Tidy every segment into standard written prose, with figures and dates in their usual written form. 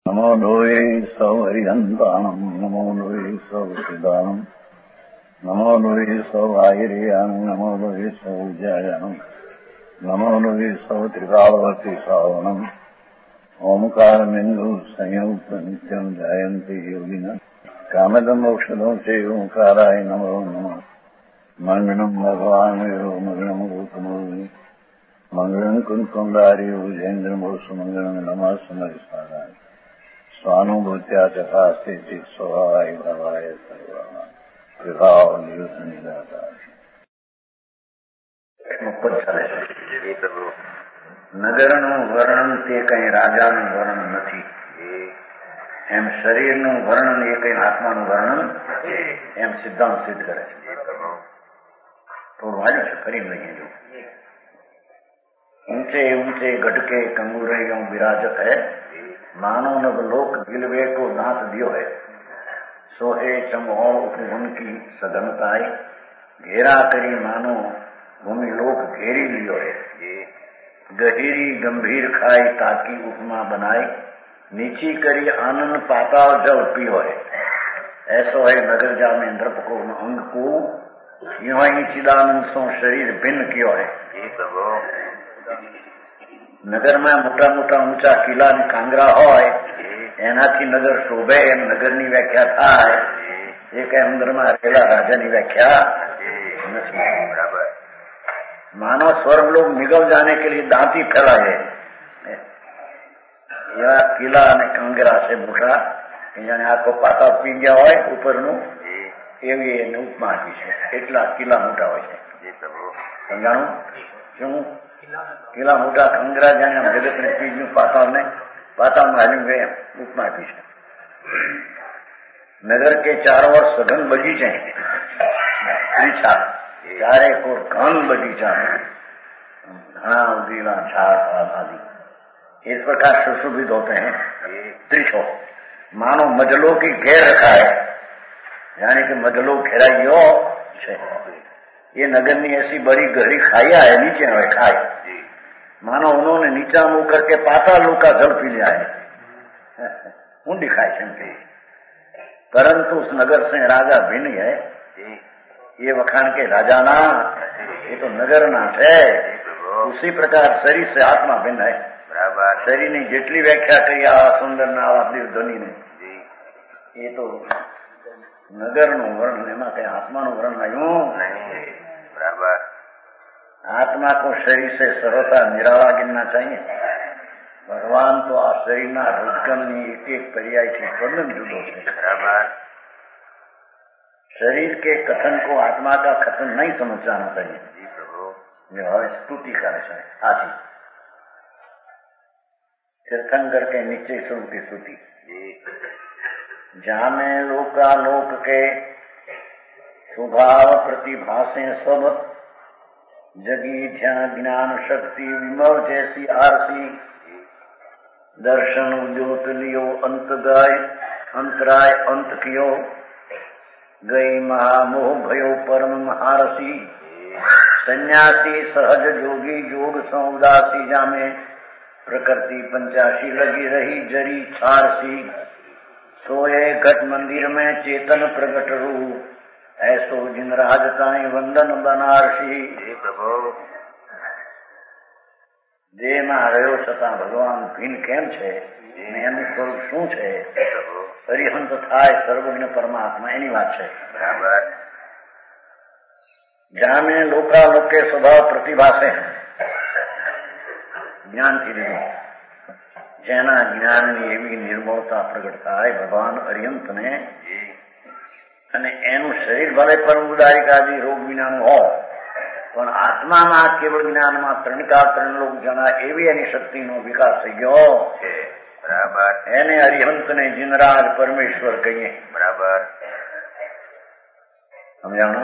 नमो लोये सौहरिहन्ताणम् नमो लोये सौसिदानम् नमो लोये सौवाहिर्यानम् नमो लोये सौजायानम् नमो लोये सौत्रिकावती सावनम् ओंकारमिन्दु संयुक्त नित्यम् जायन्ति योगिनः कामदम् मोक्षदम् च ओंकाराय नमो नमः मङ्गलम् भगवान् वीरो मङ्गलम् रूपमोहि मङ्गलम् कुन्कुण्डारि उजेन्द्रमोसु मङ्गलम् नमः समरिसाराय स्वानुभूत्या तथा स्थिति स्वभावाय भवाय विभाव નગરનું વર્ણન તે કઈ રાજાનું વર્ણન નથી, એમ શરીરનું વર્ણન એ કઈ આત્માનું વર્ણન એમ સિદ્ધાંત સિદ્ધ કરે છે. થોડું વાંચ્યું છે, ફરી લઈએ. ઊંચે ઊંચે गटके कंगूरियों विराजत है मानो नव लोक गिलवे को नाथ दियो है सोहे चमोर उपवन की सघनताई घेरा करी मानो भूमि लोक घेरी लियो है गहिरी गंभीर खाई ताकि उपमा बनाई नीची करी आनंद पाताल जल पियो है ऐसो है नगर जामे नृप को अंग को यो ही चिदानंद सो शरीर भिन्न कियो है. નગરમાં મોટા મોટા ઊંચા કિલ્લા અને કાંગરા હોય એનાથી નગર શોભે એમ નગરની વ્યાખ્યા થાય. એ કઈ અંદરમાં રહેલા રાજાની વ્યાખ્યા નથી. માનો સ્વર્ગલોક નિગમ જાને કે લીએ દાંતી ફેલાય એવા કિલ્લા અને કાંગરા છે મોટા, જાણે આખો પાતા પી ગયા હોય ઉપરનું, એવી એને ઉપમા આપી છે. એટલા કિલ્લા મોટા હોય છે. સમજાણું શું? કિલ્લા મોટા કંગરા જાણે જગત ને પીજનું પાતાળમાં હાલી ગયા ઉપમા આપી છે. नगर के चारों ओर सघन बगीचे हैं, चारे कोर घन बगीचा है, घना उगीला झाड़ आदि इस प्रकार सुशोभित होते हैं. त्रिशो मानो मजलो की घेर रखा है, यानी कि मजलो घेराइयो है. ये नगर में ऐसी बड़ी गहरी खाइया है, नीचे है खाई, मानो उन्होंने नीचा मुंह करके पाताल लोक का जल पी लिया है. ऊंडी खाई है. परंतु उस नगर से राजा भिन्न है. ये वखान के राजा ना, ये तो नगर नाथ है. उसी प्रकार शरीर से आत्मा भिन्न है. शरीर ने जेटली व्याख्या कही आ सुंदर ना ध्वनि ने, ये तो नगर નું વર્ણન, એમાં કઈ આત્માનું વર્ણન આવ્યું नहीं. बराबर. आत्मा को शरीर से सरलता निराला गिनना चाहिए. भगवान तो आ शरीर रुदगम एक एक पर्याय थी वर्णन जुदो है. बराबर. शरीर के कथन को आत्मा का कथन नहीं समझ जाना चाहिए. जी प्रभु. यह स्तुति का विषय आदि तीर्थंकर के नीचे शुरू की स्तुति. जामे लोकालोक के स्वभाव प्रतिभा से सब जगी ध्यान ज्ञान शक्ति विमल जैसी आरसी दर्शन उद्योत लियो अंत गाय अंतराय अंत कियो गई महामोह भयो परम महारसी सन्यासी सहज जोगी जोग सौदासी जामे प्रकृति पंचाशी लगी रही जरी छारसी सोए घट मंदिर में चेतन प्रगट रूप ऐसो जिन राजताई वंदन बनारसी. देह में રહ્યો છતાં ભગવાન ભીન કેમ છે, એનું સ્વરૂપ શું છે, અરિહંત થાય સર્વજ્ઞ પરમાત્મા, એની વાત છે. બરાબર. જામે લોકાલોકે સ્વભાવ પ્રતિભા છે, જ્ઞાનથી લીધું. જેના જ્ઞાનની એવી નિર્મળતા પ્રગટ થાય ભગવાન અરિહંતને, અને એનું શરીર ભલે પરમ ઉદારિક આદિ રોગ વિનાનું હોય, પણ આત્મામાં કેવળ જ્ઞાનમાં ત્રણકાર ત્રણ લોક જણા એવી એની શક્તિનો વિકાસ થઈ ગયો છે. બરાબર. એને અરિહંતને જીનરાજ પરમેશ્વર કહીએ. બરાબર. સમજાણું?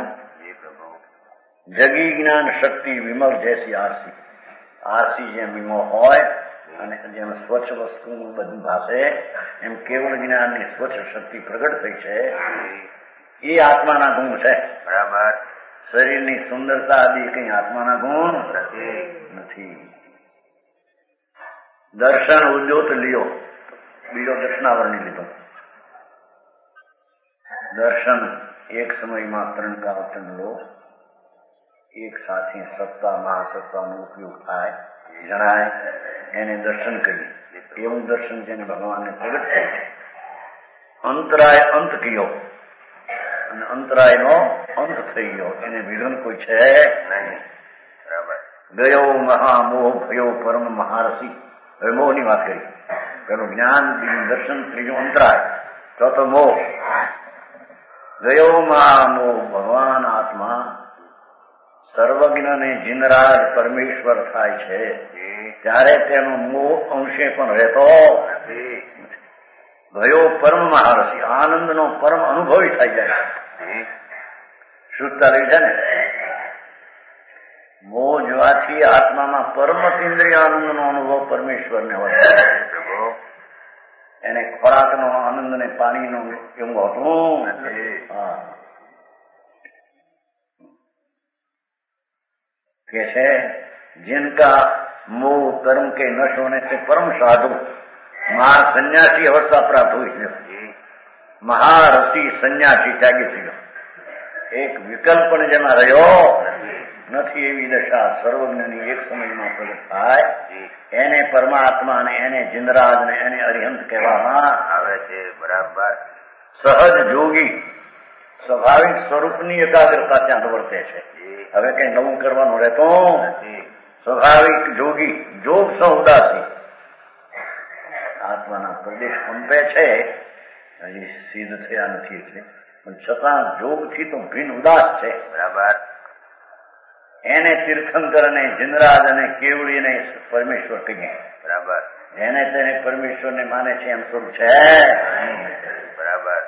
જગી જ્ઞાન શક્તિ વિમલ જૈસી આરસી. આરસી જેમ વિમળ હોય અને જેમ સ્વચ્છ વસ્તુ બધું ભાષે, એમ કેવળ જ્ઞાનની સ્વચ્છ શક્તિ પ્રગટ થઈ છે. એ આત્માના ગુણ છે. બરાબર. શરીરની સુંદરતા આદિ કઈ આત્માના ગુણ નથી. દર્શન ઉદ્યોત લિયો, બીજો દર્શનાવરણી લીધો. દર્શન એક સમયમાં 3 કાળચંદ લો એક સાથે સત્તા મહાસત્તાનો ઉપયોગ થાય જણાય એને દર્શન કરીએ. એવું દર્શન જેને ભગવાનને પ્રગટ થાય છે. અંતરાય અંત કયો અને અંતરાયનો અંત થઈ ગયો એને વિઘન કોઈ છે નહીં. બરાબર. ગયો મહામોહ ભયો પરમ મહારસી. હવે મોહની વાત કરી. પેલું જ્ઞાન, દર્શન, ત્રીજું અંતરાય, ચોથો મોહ. ગયો મહામોહ ભગવાન આત્મા સર્વજ્ઞ ને જીનરાજ પરમેશ્વર થાય છે ત્યારે તેનો મોહ અંશે પણ રહેતો નથી. ગયો પરમ મહારસી આનંદનો પરમ અનુભવી થઈ જાય છે. શુદ્ધતા રહી છે ને. મોહ જવાથી આત્મામાં પરમતિન્દ્રિય આનંદનો અનુભવ પરમેશ્વરને હોય. એને ખોરાકનો આનંદ ને પાણીનો એવું હોતું નથી. કે છે जिनका मोह कर्म के नष्ट होने से परम साधु महासन्यासी अवस्था प्राप्त हुई है. મહારસી સંન્યાસી ત્યાગી થયો. એક વિકલ્પ પણ જેમાં રહ્યો નથી એવી દશા સર્વજ્ઞની એક સમયમાં પ્રગટ થાય એને પરમાત્મા ને એને જિંદરાજ ને એને અરિહંત કહેવામાં આવે છે. બરાબર. સહજ જોગી સ્વાભાવિક સ્વરૂપની એકાગ્રતા ત્યાં વર્તે છે. હવે કઈ નવું કરવાનું રહેતો નથી. સ્વાભાવિક જોગી જોગ સ ઉદાસી આત્માના પ્રદેશ કંપે છે. હજી સિદ્ધ થયા નથી એટલે પણ છતાં જોગથી તો ભિન્ન ઉદાસ છે. બરાબર. એને તીર્થંકર અને જિનરાજ અને કેવડીને પરમેશ્વર કહીએ. બરાબર. જેને તેને પરમેશ્વરને માને છે એમ સ્વરૂપ છે. બરાબર.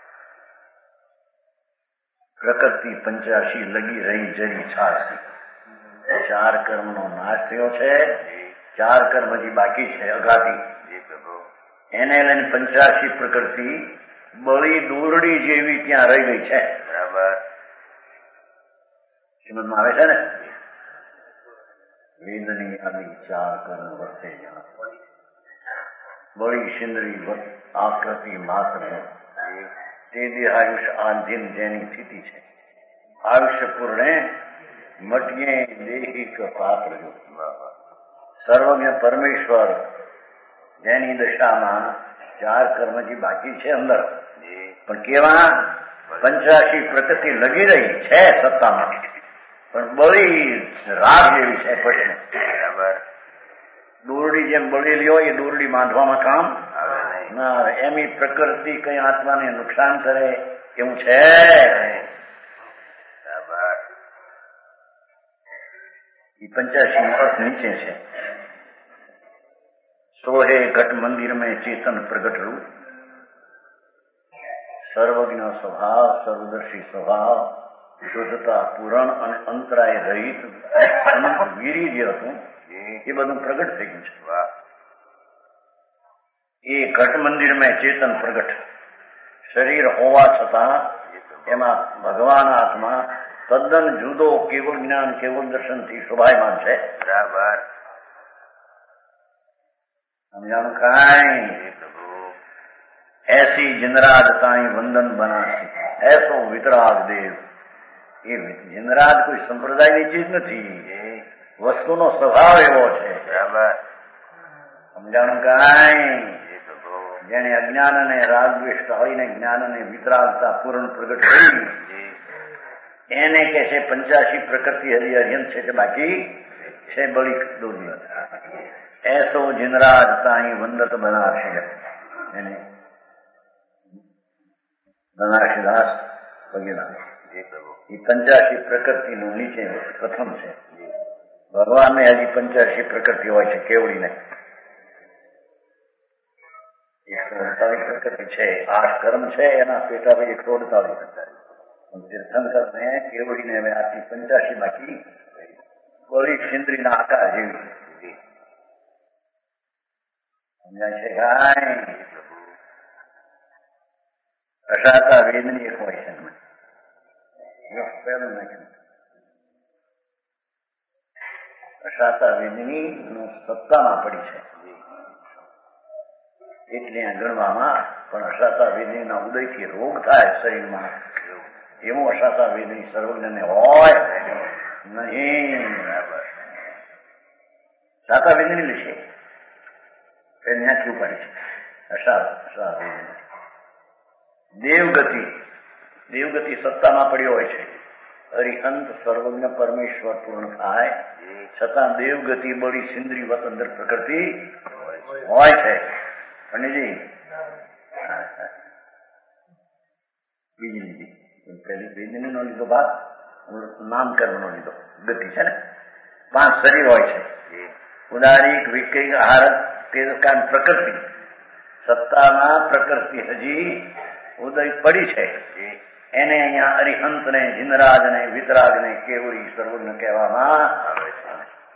પ્રકૃતિ 85 લગી રહી જરી છાસી. 4 કર્મનો નાશ થયો છે. 4 કર્મ હજી બાકી છે અઘાતી. એને લઈને 85 પ્રકૃતિ બળી દોરડી જેવી ત્યાં રહી ગઈ છે. બરાબર. શ્રીમદમાં આવે છે ને વેદની આદિ 4 કર્મ વર્તે બળી સિંદરી આકૃતિ માત્ર તે દેહાયુષ્ય આધીન જેની સ્થિતિ છે. આયુષ્ય પૂર્ણે મટીએ દેહિક પાત્ર. સર્વજ્ઞ પરમેશ્વર જેની દશામાં 4 કર્મજી બાકી છે અંદર પણ કેવા 85 પ્રકૃતિ લગી રહી છે સત્તામાં પણ બળી રાગ જેવી છે. પછી બરાબર. દોરડી જેમ બળેલી હોય એ દોરડી બાંધવામાં કામ ના આવે. એમની પ્રકૃતિ કઈ આત્માને નુકસાન કરે એવું છે. બરાબર. એ 85 અર્થ નીચે છે. सोहे घट मंदिर में चेतन प्रगट रूप सर्वज्ञ स्वभाव सर्वदर्शी स्वभाव શુદ્ધતા પૂરણ અને અંતરાય રહિત અનંત વીરી જે હતું એ બધું પ્રગટ થઈ ગયું છે. એ ઘટ મંદિરમાં ચેતન પ્રગટ શરીર હોવા છતાં એમાં ભગવાન આત્મા તદ્દન જુદો કેવળ જ્ઞાન કેવળ દર્શનથી શોભાયમાન છે. બરાબર. સમજાણું કાંઈ. ऐसी जिनराज ताई वंदन बनासी ऐसो वितराग देव. એ જિનરાજ કોઈ સંપ્રદાયની ચીજ નથી. વસ્તુનો સ્વભાવ એવો છે. બરાબર. સમજાણું કાંઈ. જેને અજ્ઞાન અને રાગદ્વેષ ટાળીને જ્ઞાન અને વિતરાગતા પૂર્ણ પ્રગટ કરી એને કે છે 85 પ્રકૃતિ હરી અર્યંત છે કે બાકી છે બળી દોરી. ऐसो जिनराज ताई वंदत बनारसी એને બનારસીદાસ વગેરે એ 85 પ્રકૃતિનું નીચે પ્રથમ છે. ભગવાનને હજી 85 પ્રકૃતિ હોય છે કેવડીને 148 પ્રકૃતિ છે. 8 કર્મ છે એના પેટા 148. તીર્થંકરને કેવડીને હવે આથી 85 બાકી બળી સિંદરીના આકાર જેવી સમજાય છે. કાંઈ કશાતા વેદની એક હોય છે. કશાતા વેદની સત્તામાં પડી છે. એટલે આ ગણવામાં. પણ અશાતા વેદીના ઉદયથી રોગ થાય શરીરમાં એવું અશાતા વેદી સર્વજ્ઞને હોય નહીં. શાતા વેદની વિશે ત્યાંથી ઉપાડે છે અશા વેદની. દેવગતિ સત્તામાં પડ્યો હોય છે. અરિહંત સર્વજ્ઞ પરમેશ્વર પૂર્ણ થાય છતાં દેવગતિ બળી સિંદ્રીવત અંદર પ્રકૃતિ હોય છે. પંડિતજી બીજી લીધી પેલી વેદની નો લીધો ભાગ નામકર્મ નો લીધો. ગતિ છે ને 5 શરીર હોય છે. ઉદારીક વિક્રિક આહાર તેજકાન પ્રકૃતિ. સત્તામાં પ્રકૃતિ હજી ઉદય પડી છે. એને અહીંયા અરિહંત ને જિનરાજ ને વિતરાગ ને કેવરી સર્વજ્ઞ કહેવામાં આવે છે.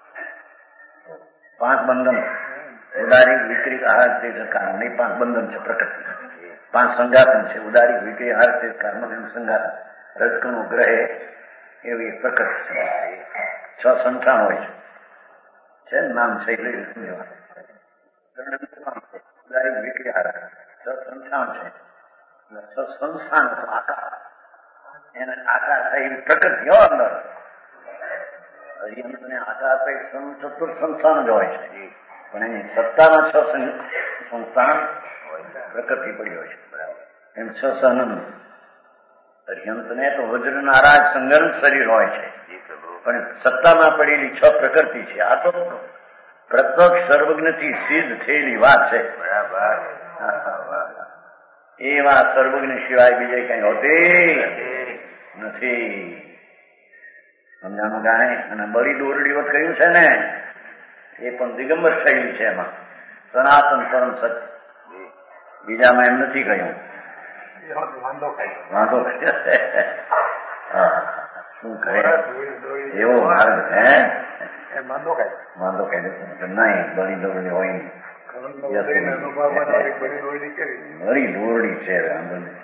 5 બંધન ઉદારીક વિક્રિક આહાર તેજકાન નહીં 5 બંધન છે પ્રકૃતિ. 5 સંઘાતન છે. ઉદારીક વિક્રિક આહાર તેજકાન સંઘાતન રજકણો ગ્રહે એવી પ્રકૃતિ છે. 6 સંતાન હોય છે નામ છે ઉદારીક વિક્રિક આહાર 6 સંતાન છે. 6 સંસ્થાન આકાર એને આકાર થઈ પ્રકૃતિ હો અંદર આકાર થઈ ચતુર સંસ્થાન જ હોય છે. પણ એની સત્તામાં 6 સંસ્થાન પ્રકૃતિ પડી હોય છે. બરાબર એમ 6 સહનન અર્યંતને તો વજ્ર નારાજ સંગન શરીર હોય છે. પણ સત્તામાં પડેલી 6 પ્રકૃતિ છે. આ તો પ્રત્યક્ષ સર્વજ્ઞથી સિદ્ધ થયેલી વાત છે. બરાબર એ વાત સર્વજ્ઞ સિવાય બીજે કઈ હોતી નથી. સમજાણું જાણે. અને બળી દોરડીઓ કહ્યું છે ને એ પણ દિગંબર શૈલી છે. એમાં સનાતન પરમ સત્ય બીજામાં એમ નથી કહ્યું. વાંધો શું કહે એવો માર્ગ હે વાંધો કહે નહીં. બળી દોરડી હોય નહીં. બળી દોરડી છે. વાંધો નહીં.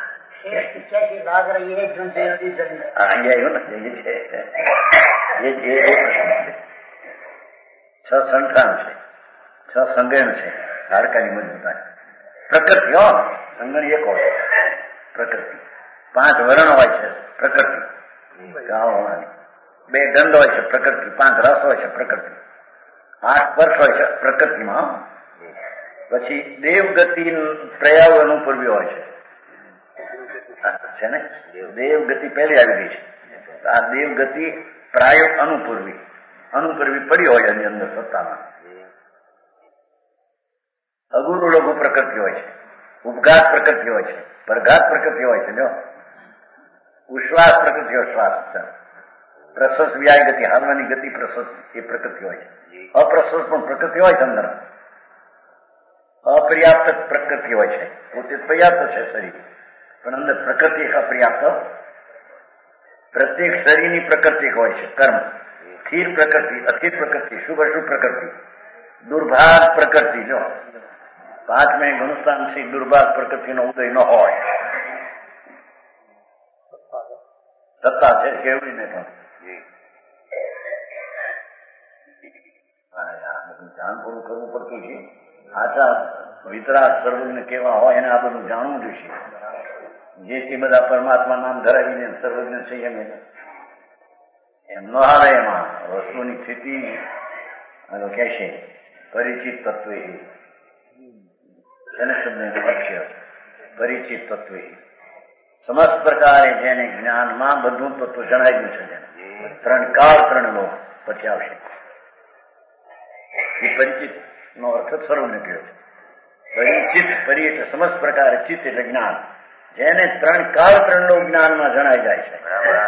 છ સંઠાણ છે. 6 સંગણ છે. હાડકાની મજબૂતાઈ પ્રકૃતિ હો. સંગણ એક હોય પ્રકૃતિ. 5 વર્ણ હોય છે પ્રકૃતિ. 2 ગંધ હોય છે પ્રકૃતિ. 5 રસ હોય છે પ્રકૃતિ. 8 સ્પર્શ હોય છે પ્રકૃતિમાં. પછી દેવગતિ પ્રયાવ અનુપૂર્વી હોય છે ને. દેવગતિ પહેલી આવી ગઈ છે. આ દેવગતિ પ્રાયો અનુપૂર્વી પડી હોય એની અંદર સત્તામાં. અગુરુ લઘુ પ્રકૃતિ હોય છે. ઉપઘાત પ્રકૃતિ હોય છે. પરઘાત પ્રકૃતિ હોય છે. જો ઉશ્વાસ પ્રકૃતિ હોય. શ્વાસ પ્રશ્વાસ વ્યાય ગતિ હાલવાની ગતિ પ્રશ્વાસ એ પ્રકૃતિ હોય છે. અપ્રશ્વાસ પણ પ્રકૃતિ હોય છે અંદર. અપર્યાપ્ત પ્રકૃતિ હોય છે. પોતે પર્યાપ્ત છે શરીર પણ અંદર પ્રકૃતિ એક અપર્યાપ્ત. પ્રત્યેક શરીરની પ્રકૃતિ હોય છે. કર્મ સ્થિર પ્રકૃતિ અસ્થિર પ્રકૃતિ શુભ અશુભ પ્રકૃતિ દુર્ભાગ પ્રકૃતિ. જો 5 ગુણસ્થાનથી દુર્ભાગ પ્રકૃતિનો ઉદય ન હોય. સત્તા છે કેવડી ને પણ ધ્યાન પૂરું કરવું પડતું છે. આચાર વિતરાગ સર્વજ્ઞ કેવા હોય એને આ બધું જાણવું જોઈશે. જેથી બધા પરમાત્મા નામ ધરાવીને સર્વજ્ઞ છે એમ ન આવે. એમાં વસ્તુની સ્થિતિ કે છે પરિચિત તત્વ એને શબ્દ વાક્ય પરિચિત તત્વ સમસ્ત પ્રકારે જેને જ્ઞાનમાં બધું તત્વ જણાવ્યું છે. 3 કાળ 3 લોક પછી આવશે. એ પરિચિત નો અર્થ સર્વને કહ્યો છે. પરિચિત પરી એટલે સમસ્ત પ્રકારે ચિત્ત એટલે જ્ઞાન. જેને 3 કાળ 3 લોક જ્ઞાનમાં જણાઈ જાય છે.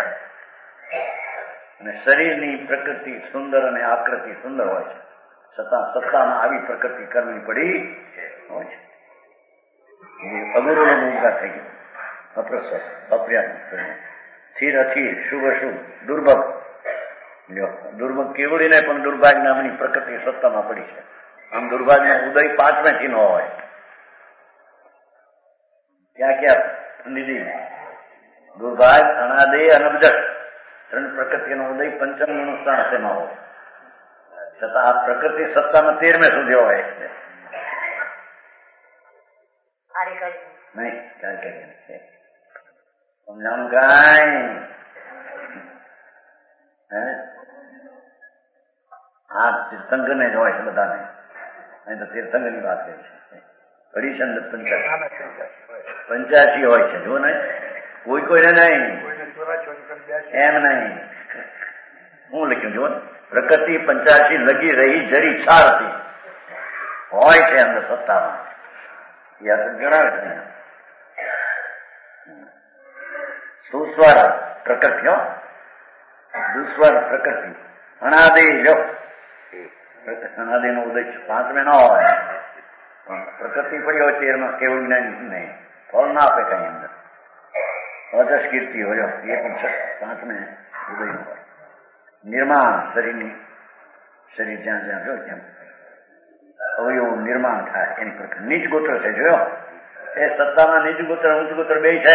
અને શરીરની પ્રકૃતિ સુંદર અને આકૃતિ સુંદર હોય છે. છતાં સત્તામાં આવી પ્રકૃતિ કર્મની પડી હોય છે. અગુરુનો ભૂમિકા થઈ ગયો. અપ્રસર અપ્ર્યાપ્ત સ્થિર અસ્થિર શુભ અશુભ દુર્ભગ. દુર્ભગ કેવડીને પણ દુર્ભાગ નામની પ્રકૃતિ સત્તામાં પડી છે. આમ દુર્ભાગ્યનો ઉદય 5મેથી ન હોય. ક્યાં લીધી દુર્ભાગ અનાદય અનબજ 3 પ્રકૃતિનો ઉદય 5મ ગુણસ્થાન તેમાં હોય. છતાં આ પ્રકૃતિ સત્તામાં 13મે સુધી હોય. નહીં કાર્યકારી છે. સમજાણું કાંઈ? આ તીર્થંકર ને જ હોય છે બધાને. અહીં તો તીર્થંકર ની વાત કરી છે. હરિચંદ 85 હોય છે. જો ને કોઈ કોઈને નહીં, એમ નહીં. હું લખ્યું જો પ્રકૃતિ 85 લગી રહી જરી છારથી હોય છે અંદર સત્તામાં. યાદ જણાવે છે. સુસ્વર પ્રકૃતિઓ, દુસ્વર પ્રકૃતિ, અનાદિ જો અનાદિ નો ઉદય 5 ન હોય. પ્રકૃતિ પડી હોય 13 કેવું જ્ઞાન નહીં, ફળ ના આપે કઈ અંદર. અદશ કીર્તિ હોય એ પણ 5 ઉદય નો હોય. નિર્માણ શરીરની, શરીર જ્યાં જ્યાં જો ત્યાં અવયવ નિર્માણ થાય એની પ્રકાર નીચ ગોત્ર છે. જોયો એ સત્તામાં નીચ ગોત્ર ઊંચ ગોત્ર બે છે.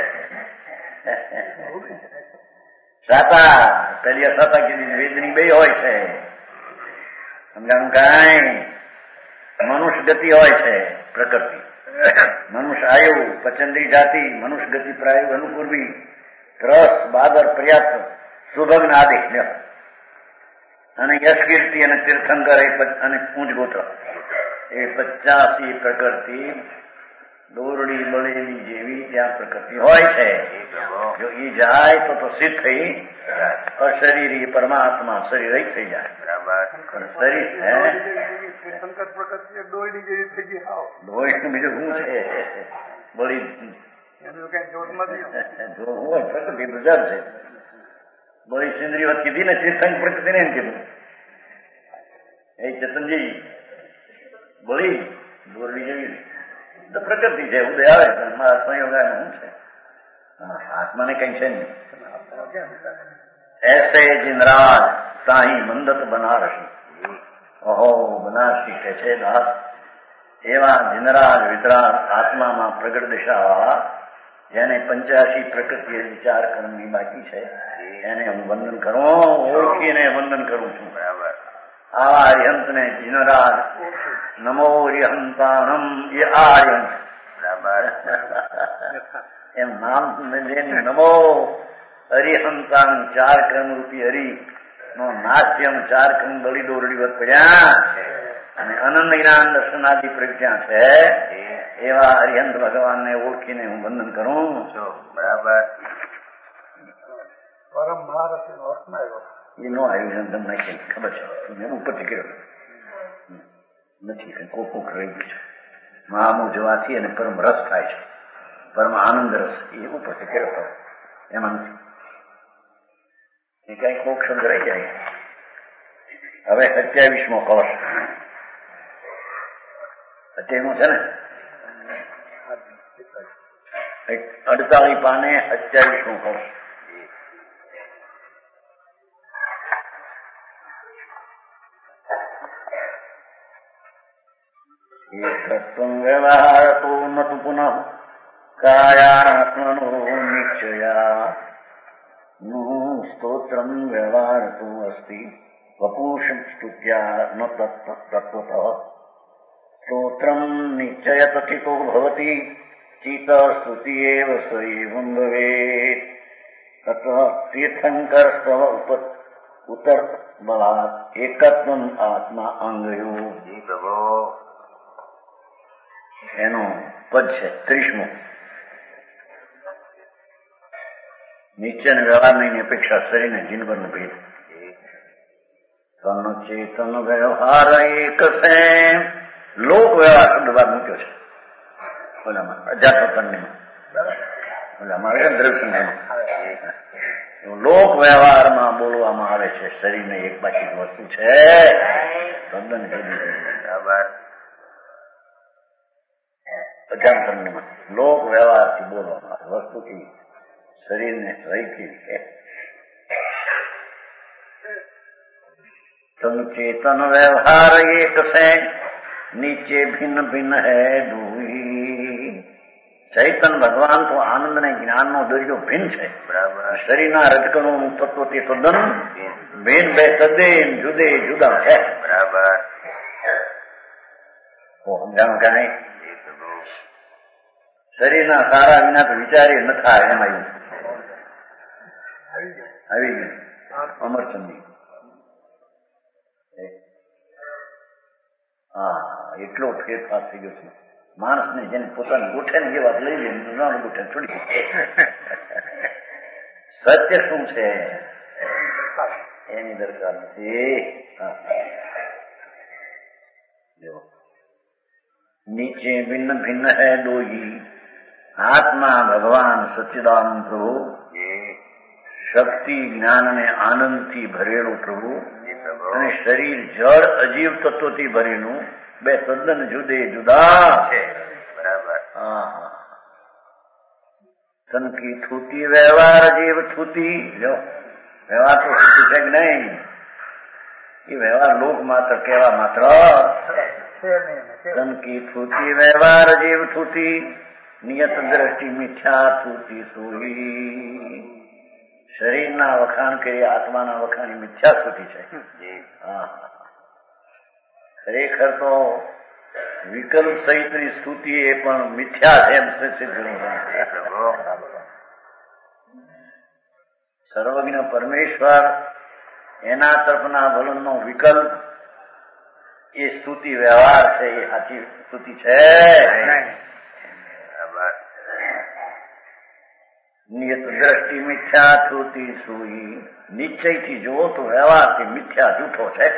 સાતા પેલી સાતા કીધી વેદની બે હોય છે. સમજાણું કાંઈ? મનુષ્ય ગતિ હોય છે પ્રકૃતિ, મનુષ્ય આયુ પચંદ્રી જાતિ, મનુષ્ય ગતિ પ્રાયુ અનુપૂર્વી રસ બાદર પર્યાપ્ત સુભગ્ન આદિ અને યશ કીર્તિ અને તીર્થંકર અને ઊંચ ગોત્ર એ 85 પ્રકૃતિ દોરડી બળેલી જેવી ત્યાં પ્રકૃતિ હોય છે. જો એ જાય તો સિદ્ધ થઈ અશરીરી પરમાત્મા શરીર થઈ જાય. શરીર બીજું શું છે? બળી જો હોય પ્રકૃતિ ગુજરાત છે. બળી સિંદરી વાત કીધી ને તીર્થંક પ્રકૃતિ ને એમ કીધું. એ ચેતનજી બળી દોરડી જેવી તો પ્રકૃતિ છે. ઉદય આવે મારા સંયોગ શું છે? આત્માને કઈ છે નહીં. એસે જિંદરાજ તાહી મંદત બનારસી. ઓહો બનારસી કે છે દાસ. એવા જિંદરાજ વિતરાગ આત્મામાં પ્રગટ દિશાવાળા જેને 85 પ્રકૃતિ વિચાર કરવાની બાકી છે એને હું વંદન કરું, ઓળખીને વંદન કરું છું. આવા અરિહંત ને જિનરાજ નમો રિહંતાણમ. એ આ અરિહંત એમ નામ નમો અરિહંતાણ 4 ક્રમ રૂપી હરિ નો નાસ્યમ 4 ક્રમ બળી દોરડી વત પડ્યા અને અનંત જ્ઞાન દર્શનાદિ પ્રજ્ઞા છે. એવા અરિહંત ભગવાનને ઓળખીને હું વંદન કરું છું. બરાબર. પરમ મહારથ નો અર્થ ના આવ્યો. એનો આયોજન તમને ખબર છે. મેં ઉપરથી કર્યો નથી. કોક રહી ગયું છે. મહામું જવાથી અને પરમ રસ થાય છે. પરમ આનંદ રસ એ ઉપરથી કર્યો એમાં નથી. એ કઈ કોક શબ્દ રહી જાય. હવે 27મો કવચ 27મો છે ને 48 પાને 27મો કવચ. એકત્વં વ્યવહાર તો ન તુ પુનઃ કાયાત્મનો નિશ્ચયા સ્તોત્રમ વ્યવહાર તો અસ્તિ વપુષમ સ્તુત્યા ન તત્વતઃ સ્તોત્રમ નિશ્ચય તથિતો ભવતિ ચિત્ત સ્તુતિ એવ સ એવં ભવેત તતઃ તીર્થંકર સ્તવ ઉત્તર બલાત એકત્વમ આત્મા અંગયો. એનો પદ છે 30મો. નિશ્ચય વ્યવહારની અપેક્ષા શરીરને જીનભરનો ભેદ. તન ચેતન વ્યવહાર એક છે. લોક વ્યવહાર શબ્દ બાદ મૂક્યો છે ઓલામાં અધ્યાત્મકંડમાં, ઓલામાં દ્રવ્યસંગ્રહમાં. લોક વ્યવહારમાં બોલવામાં આવે છે શરીરને એક બાકી વસ્તુ છે તદ્દન જુદી. અધ્યાત્મકંડમાં લોક વ્યવહારથી બોલવામાં આવે વસ્તુથી શરીરને રહીથી છે. ચેતન વ્યવહાર એક છે નીચે ભિન્ન ભિન્ન હૈ દુહી. ચૈતન ભગવાન તો આનંદ ને જ્ઞાન નો દરિયો ભિન્ન છે. બરાબર. શરીરના રજકણોનું તત્વ તે તદ્દન ભિન્ન, બે તદ્દેન જુદે જુદા છે. બરાબર. સમજાણું કાંઈ? શરીરના સારા વિના તો વિચારે ન થાય એમ આવ્યું આવી ગયું અમરચંદી. હા, એટલો ફેરફાર થઈ ગયો છે માણસને, જેને પોતાની ગોઠે ને એ વાત લઈ લે, નાનું ગોઠે છોડી. સત્ય શું છે એની દરકાર નથી. નીચે ભિન્ન ભિન્ન હૈ દોહી, આત્મા ભગવાન સચ્ચિદાનંદ પ્રભુ, શક્તિ જ્ઞાન અને આનંદથી ભરેલું પ્રભુ, અને શરીર જળ અજીવ તત્વથી ભરેલું, બે તદ્દન જુદે જુદા છે. બરાબર. તનકી થૂતી વ્યવહાર જીવ થૂતી. જો વ્યવહાર તો થૂતું છે કે નહીં, એ વ્યવહાર લોક માત્ર કહેવા માત્ર. તનકી થૂતી વ્યવહાર જીવ થૂતી, નિયત દ્રષ્ટિ મિથ્યા થૂતી સોઈ. શરીરના વખાણ કરી આત્માના વખાણ મિથ્યા સ્તુતિ છે. ખરેખર તો વિકલ્પ સહિતની સ્તુતિ એ પણ મિથ્યા છે એમ સર્વજ્ઞ પરમેશ્વર એના તરફના વલણનો વિકલ્પ એ સ્તુતિ વ્યવહાર છે, એ સાચી સ્તુતિ છે. નિયત દ્રષ્ટિ મિથ્યા થૂતિ સુઈ. નિશ્ચયથી જુઓ તો વ્યવહારથી મિથ્યા જૂઠો છે.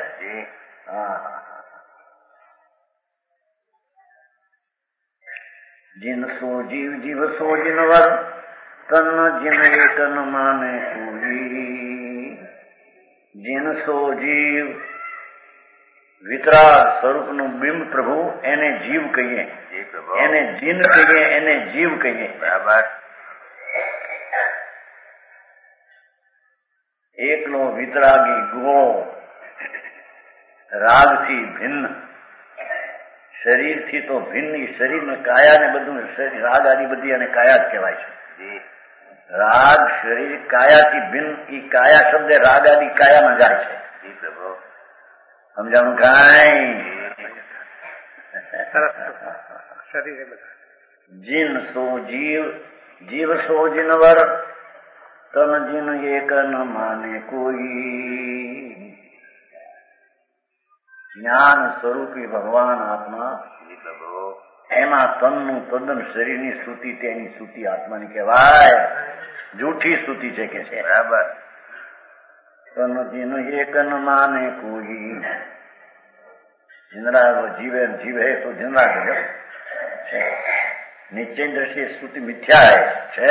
જીન સો જીવ જીવ સો જીનવર, તન જીન એક ન માને સુઈ. જીન સો જીવ, વિતરાગ સ્વરૂપનું બિંબ પ્રભુ, એને જીવ કહીએ, એને જીન કહીએ, એને જીવ કહીએ. બરાબર. એકલો વિતરાગી ગોળો, રાગથી ભિન્ન, શરીરથી તો ભિન્ન. શરીરને કાયા ને બધું શરીર, રાગ આદિ બધી અને કાયા જ કહેવાય છે. રાગ શરીર કાયાથી ભિન્ન. એ કાયા શબ્દ રાગ આદિ કાયામાં જાય છે. સમજાણું કાંઈ? જીન સો જીવ જીવ સો જીનવર, તન જીન એક ન માને કોઈ. જ્ઞાન સ્વરૂપી ભગવાન આત્મા, એમાં તનનું તદ્દન શરીરની સ્તુતિ, તેની સ્તુતિ આત્માની કહેવાય. જૂઠી સ્તુતિ છે કે છે. બરાબર. તન જીન એક ન માને કોઈ. જીનરા જીવે જીવે તો જીનરા છે. નિશ્ચય દ્રષ્ટિએ સ્તુતિ મિથ્યા છે.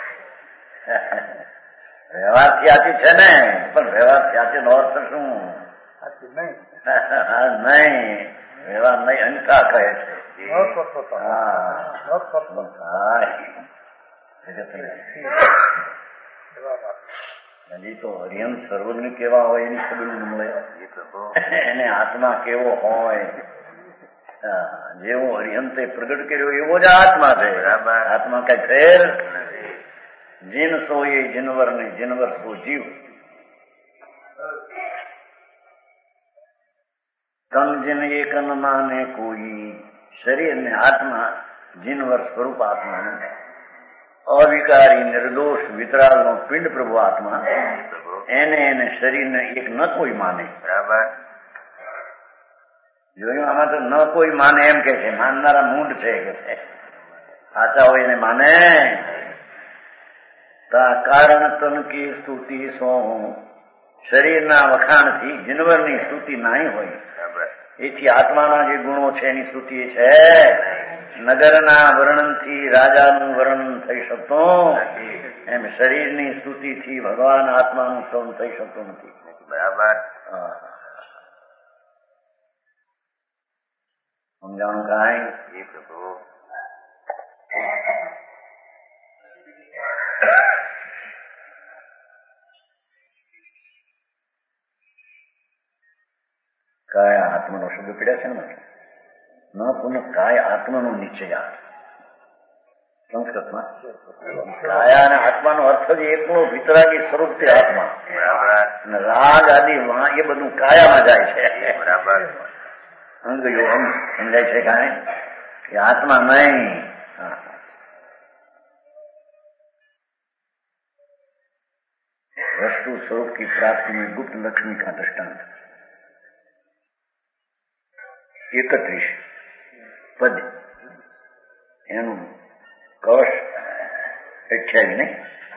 વ્યવહારથી આથી છે ને, પણ વ્યવહારથી આથી નો અર્થ શું? નહીં, વ્યવહાર નહીં, અંતા કહે છે. હજી તો હરિયન સર્વજ્ઞ કેવા હોય એની ખબર ન મળે. એને આત્મા કેવો હોય, જેવો હરિહંતે પ્રગટ કર્યો એવો જ આત્મા છે. આત્મા કઈ ફેર. જીન સો એ જીનવર ને જીનવર સો જીવ. તન જીન એક ન માને કોઈ. શરીર ને આત્મા જીનવર સ્વરૂપ આત્માનું, અવિકારી નિર્દોષ વિતરાગ નો પિંડ પ્રભુ આત્મા, એને શરીરને એક ન કોઈ માને. બરાબર. જોયું? આમાં તો ન કોઈ માને એમ કે છે. માનનારા મૂંડ છે કે છે. સાચા હોય એને માને. કારણ તન કી સ્તુતિ સો, શરીરના વખાણથી જીનવરની સ્તુતિ નહીં હોય. એથી આત્માના જે ગુણો છે એની સ્તુતિ છે. નગરના વર્ણનથી રાજાનું વર્ણન થઈ શકતું, એમ શરીરની સ્તુતિથી ભગવાન આત્માનું સૌન થઈ શકતું નથી. બરાબર. સમજાણું કાંઈ? એ પ્રભુ કાયા આત્માનો શબ્દ પીડ્યા છે ને, ન પુનઃ કાય આત્માનો નિશ્ચય. સંસ્કૃતમાં કાયા અને આત્માનો અર્થ જ એકલો વિતરાગી સ્વરૂપ છે આત્મા. રાગ આદિ એ બધું કાયામાં જાય છે. બરાબર. અંગ સમજાય છે કાંઈ? એ આત્મા નહીં. वस्तु स्वरूप की प्राप्ति में गुप्त लक्ष्मी का दृष्टांत। 31 पद એનું કવચ 28 ને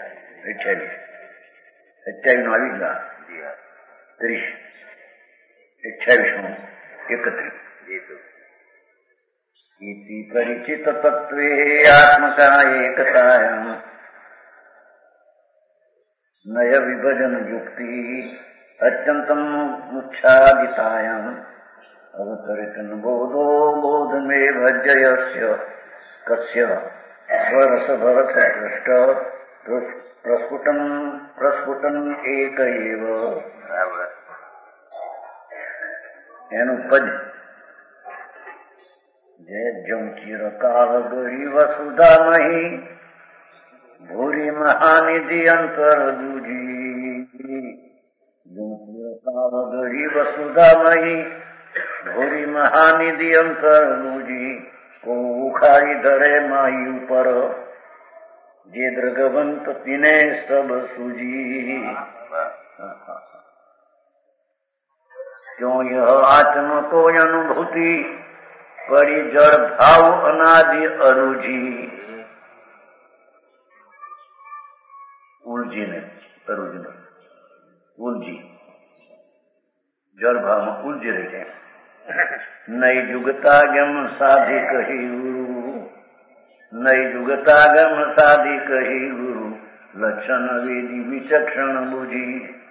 28 નો આવી ગયા 30 28 31 इति परिचित तत्वे आत्मका एकतायाम् नय विभजन युक्ति अत्यंतम मुच्छादितायाम् अवतरितन बोधो बोध में भज्यस्य कस्य स्वरस भरत पृष्ठ प्रस्फुटन एक एव एनु पद जय जम चिरकाल गरी वसुधा मही भूरी महानिधि अंतर दूजी जम चिरकाल गरी वसुधा मही भूरी महानिधि अंतर दूजी को उखाड़ी धरे माई ऊपर जे द्रगवंत तिने सब सूजी। क्यों यह आत्म को अनुभूति परी जड़ भाव अनादि अरुजी उलझी ने अरुजी ने उलझी जड़ भाव में उलझी रहे नई जुगतागम साधि कही गुरु नई जुगतागम साधि कही गुरु लक्षण वेदी विचक्षण बुझी।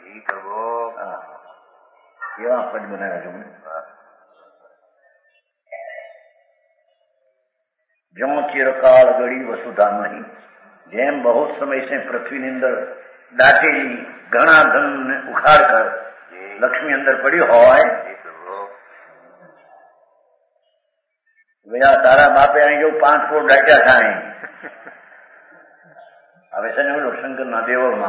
ये पद बनाया जो ज्यों चिरकाल गड़ी वसुधा मही जेम बहुत समय से पृथ्वी ने अंदर दाटेली घना धन उखाड़ कर लक्ष्मी अंदर पड़ी होय भैया तारा बापे અહીં જો 5 કરોડ ડાક્યા થાય હવે છે ને ઓલો શંકરના દેવળમાં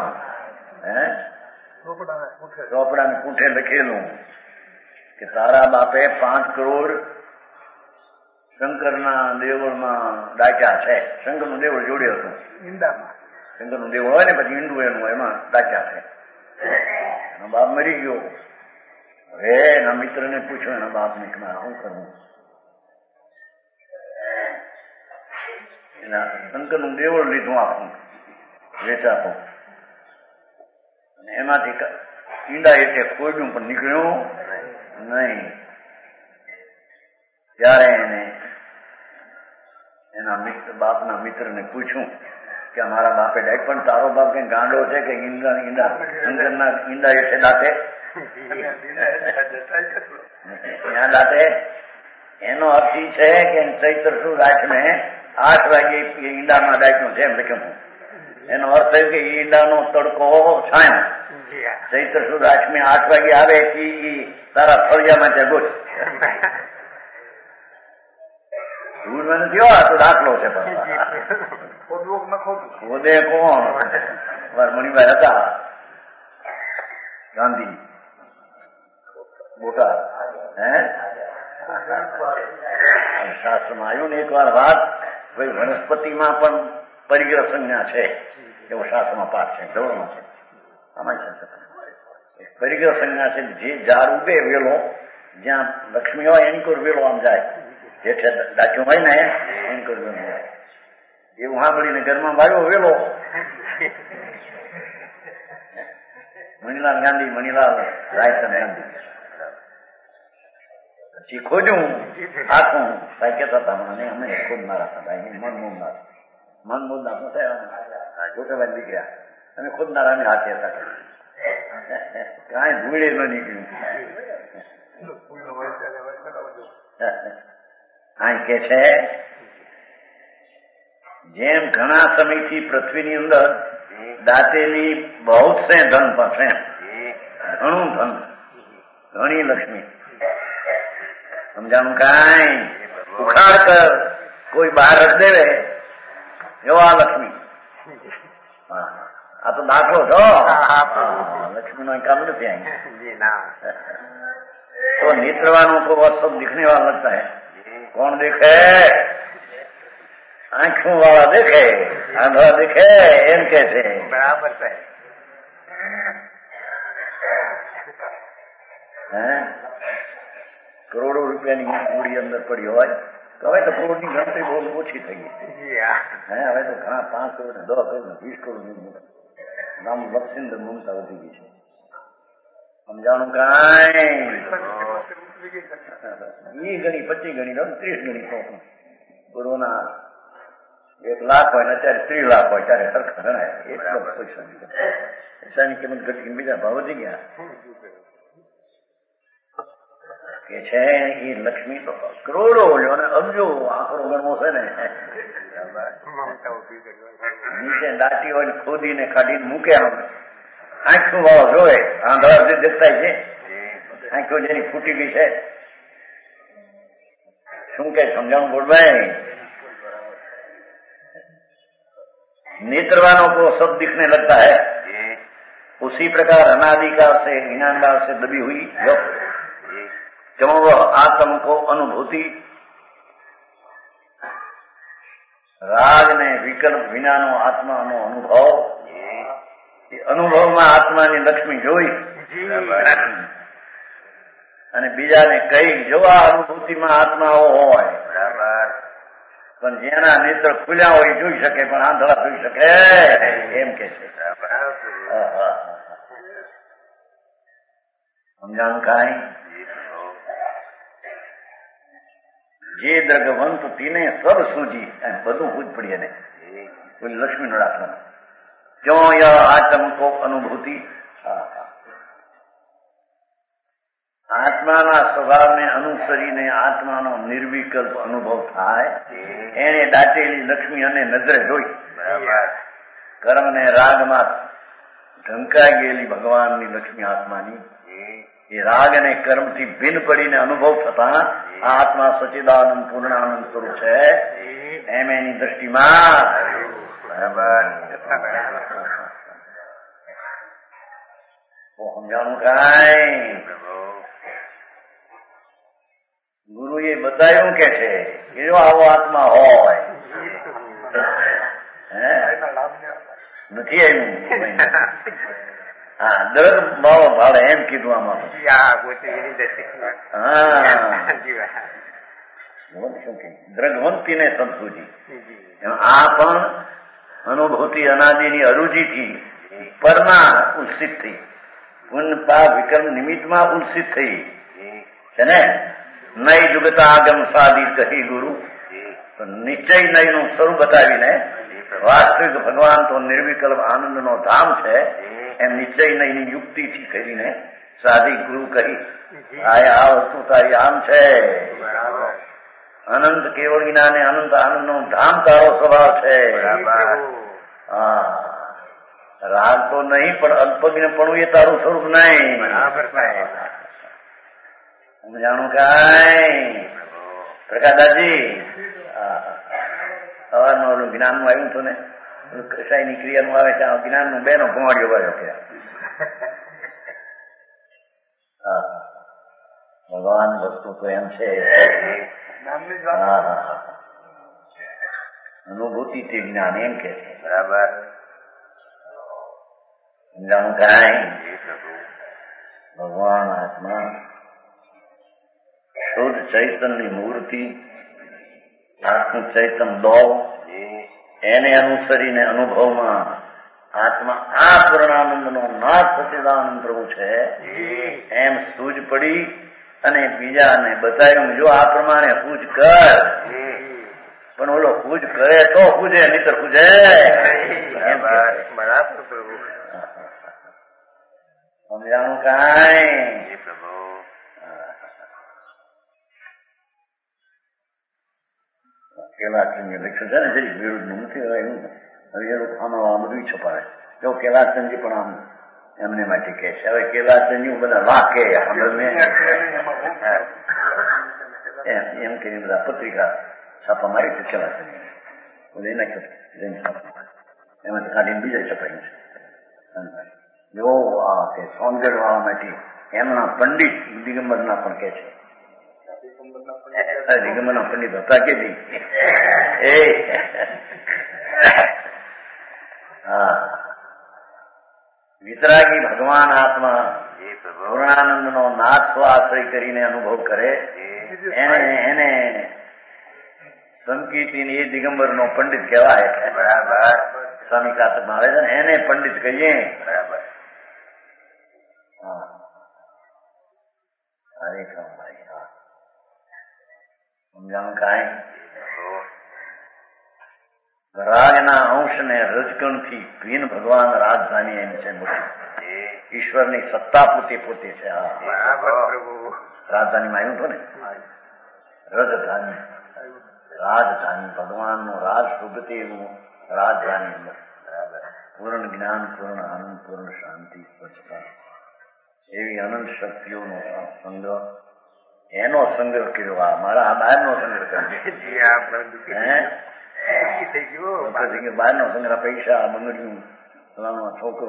ચોપડાને પૂંઠે લખેલું કે તારા બાપે 5 કરોડ શંકરના દેવળમાં ડાક્યા છે. શંકરનું દેવળ જોડે હતું ઈંડામાં. શંકરનું દેવળ હોય ને પછી ઈંડું એનું એમાં ડાક્યા છે. એનો બાપ મરી ગયો. હવે એના મિત્રને પૂછ્યું એના બાપને કે શું કરવું. શંકરનું દેવળ લીધું આપણું વેચાતું અને એમાંથી ઈંડા એટલે ખોડ્યું પણ નીકળ્યું નહીં. ત્યારે એને એના બાપના મિત્રને પૂછ્યું કે અમારા બાપે ડાય પણ તારો બાપ કઈ ગાંડો છે કે ઈંડા શંકરના ઈંડા એટલે દાંતે ત્યાં દાંતે. એનો અર્થ એ છે કે ચૈત્ર સુદ 8 ને 8 વાગે ઈંડામાં ડાક્યું છે એમ લખ્યું. એનો અર્થ થયો કે ઈંડાનો તડકો છાયો. ચૈત્ર સુદ 8 વાગે આવે એ તારા ફળિયામાં ત્યાં ગોઠ ભૂલ નથી હો. આ તો દાખલો છે. ખોદે કોણ? મણિભાઈ હતા ગાંધી બોટાદ. શાસ્ત્રમાં આવ્યું ને એક વાર વાત ભાઈ વનસ્પતિમાં પણ પરિગ્રહ સંજ્ઞા છે એવો શાસ્ત્રમાં પાઠ છે ગૌરમાં છે. આમાં પરિગ્રહ સંજ્ઞા છે. જે ઝાડ ઉગે વેલો જ્યાં લક્ષ્મી હોય એની કોઈ વેલો આમ જાય જેઠે ડાક્યું હોય ને એની કોઈ વેલો જાય એવું સાંભળીને ઘરમાં વાયો વેલો. મણિલાલ ગાંધી મણિલાલ રાયચંદ ગાંધી પછી ખોજું આખું ભાઈ કહેતા હતા મને અમે ખોદનારા હતા ભાઈ મનમોદના પૂછાયા ગોટેભાઈ નીકળ્યા અમે ખોદનારા અમે હાથે હતા કાંઈ ધૂળે ન નીકળ્યું. અહીં કે છે જેમ ઘણા સમયથી પૃથ્વીની અંદર દાટેલી બહુ છે ધન પાસે ઘણું ધન ઘણી લક્ષ્મી સમજાણું કાંઈ ઉખાડ કર કોઈ બહાર જ દેવે એવા લક્ષ્મી. આ તો દાખલો છો. लक्ष्मी नो काम नहीं आएंगे तो नेत्रवानों को वह सब दिखने वाला लगता है. कौन देखे? आंखों वाला देखे, आंधवा देखे एम कैसे बराबर है. કરોડો રૂપિયાની મૂડી અંદર પડી હોય તો હવે તો કરોડની ગણતરી બહુ ઓછી થઈ ગઈ. હવે તો ઘણા 5 કરોડ 10 કરોડ 20 કરોડ નામ લક્ષિંદર મમતા વધી ગઈ છે. સમજાણું કાંઈ ઈ ગણી 25 ગણી 30 ગણી પૂર્વના 1 લાખ હોય ને અત્યારે 30 લાખ હોય ત્યારે સરખા ગણાય. એટલો પૈસાની કિંમત ઘટી બીજા ભાવ વધી ગયા કે છે. એ લક્ષ્મી તો કરોડો લ્યો ને અબજો આંકડો ગણવો છે ને. નીચે દાટી હોય ખોદીને કાઢીને મૂકે આંખું ભાવ જોવે આંધળા દેખાય છે. આંખો જેની ફૂટી ગઈ છે શું કે સમજાવું બોલભાઈ. नेत्रवानों को सब दिखने लगता है, उसी प्रकार अनादिकाल से ज्ञानकाल से दबी हुई जो वह आत्म को अनुभूति राग ने विकल्प विनानो आत्मानो अनुभव अनुभवમાં આત્માની લક્ષ્મી જોઈ અને બીજાને કહી જો આ અનુભૂતિમાં આત્માઓ હોય પણ જેના નેત્ર ખુલ્યા હોય જોઈ શકે પણ આંધળા જોઈ શકે એમ કે છે. સમજાણું કાંઈ. જે દ્રગવંત તીને સબ સૂજી બધું પૂજ પડી એને કોઈ લક્ષ્મી નો રાખવાનું ક્યો ય આત્મ કો અનુભૂતિ આત્માના સ્વભાવને અનુસરીને આત્માનો નિર્વિકલ્પ અનુભવ થાય એને દાટેલી લક્ષ્મી અને નજરે જોઈ કર્મને રાગમાં ઢંકાઈ ગયેલી ભગવાનની લક્ષ્મી આત્માની એ રાગ અને કર્મથી ભિન્ન પડીને અનુભવ થતા આ આત્મા સચિદાનંદ પૂર્ણાનંદ સ્વરૂપ છે એમ એની દ્રષ્ટિમાં સમજાણું કાંઈ. ગુરુએ બતાવ્યું કે છે કે જો આવો આત્મા હોય નથી આવ્યું. હા દ્રગ ભાવ ભાડે એમ કીધું આમાં. દ્રગવંતીને સંતોજી આ પણ અનુભૂતિ અનાદિની અરુચિથી પરમાં ઉલ્સિત થઈ પુન પાપ વિકર્મ નિમિત્તમાં ઉલ્સિત થઈ છે ને. નઈ જુગતા આગમ સાદી કહી ગુરુ નિશ્ચય નઈ નું સ્વરૂપ બતાવીને વાસ્તવિક ભગવાન તો નિર્વિકલ્પ આનંદ નો ધામ છે એમ નિશ્ચય નઈ ની યુક્તિથી કરીને સાદી ગુરુ કહી આ વસ્તુ તારી આમ છે. અનંત કેવળ જ્ઞાને અનંત આનંદ નો ધામ તારો સ્વભાવ છે. રાગ તો નહીં પણ અલ્પજ્ઞ પણ એ તારું સ્વરૂપ નહીં. જાણું કાંઈ. પ્રકાશદાસજી સવારમાં ઓલું જ્ઞાન નું આવ્યું હતું ને કસાઈની ક્રિયાનું આવે છે જ્ઞાન નું બેનો ભમાડ્યો વાળો કે ભગવાન વસ્તુ તો એમ છે અનુભૂતિ થી જ્ઞાન એમ કે છે. બરાબર. સમજાણું કાંઈ. ભગવાન આત્મા શુદ્ધ ચૈતનની મૂર્તિ આત્મ ચૈતન દો એને અનુસરીને અનુભવમાં આત્મા આ પૂર્ણાનંદ નો નાથ સચિદાનંદ પ્રભુ છે એમ સૂઝ પડી અને બીજાને બતાવ્યું જો આ પ્રમાણે પૂજ કર પણ ઓલો પૂજ કરે તો પૂજે નહીતર પૂજે. બરાબર પ્રભુ. સમજાણું કાંઈ. કેલાચંદજી લખ્યું છે ને જરી વિરુદ્ધ નું નથી રહ્યું. હવે એ લોકો આમાં બધું છપાય જો કેલાચંદજી પણ આમ એમને માટે કે છે. હવે કેલાચંદજી બધા વાકે એમ કરીને બધા પત્રિકા છાપવામાં આવી છે કેલાચંદજી બોલે નાખ્યું એમાંથી કાઢીને બીજા છપાયું છે. જો આ કે સોનગઢ વાળા માટે એમના પંડિત દિગંબરના પણ કે છે. દિગંબરના પંડિત હતા કે નહીં એ વિતરાગી ભગવાન આત્મા પૂર્ણાનંદ નો નાથ આશ્રય કરીને અનુભવ કરે એને સંકીર્તિન એ દિગંબર નો પંડિત કહેવાય. બરાબર. સ્વામી કાતરમાં આવે છે ને એને પંડિત કહીએ. બરાબર. હા ખરેખર ભાઈ. હા સમજાણું કાંઈ રાગના અંશ ને રજગણ થી ભીન ભગવાન રાજધાની એમ છે મોટી ઈશ્વરની સત્તા પોતે પોતે છે. હા રાજધાનીમાં આવ્યું હતું ને રજધાની રાજધાની ભગવાન નું રાજ શુભતે એવું રાજધાની પૂર્ણ જ્ઞાન પૂર્ણ આનંદ પૂર્ણ શાંતિ સ્વચ્છતા એવી અનંત શક્તિઓનો સંગ્રહ એનો સંગ્રહ કર્યો. આ મારા આ બહાર નો સંગ્રહ કર્યો બહાર નો સંગ્રહ પૈસા બંગડીયું ફલાણો છોકરો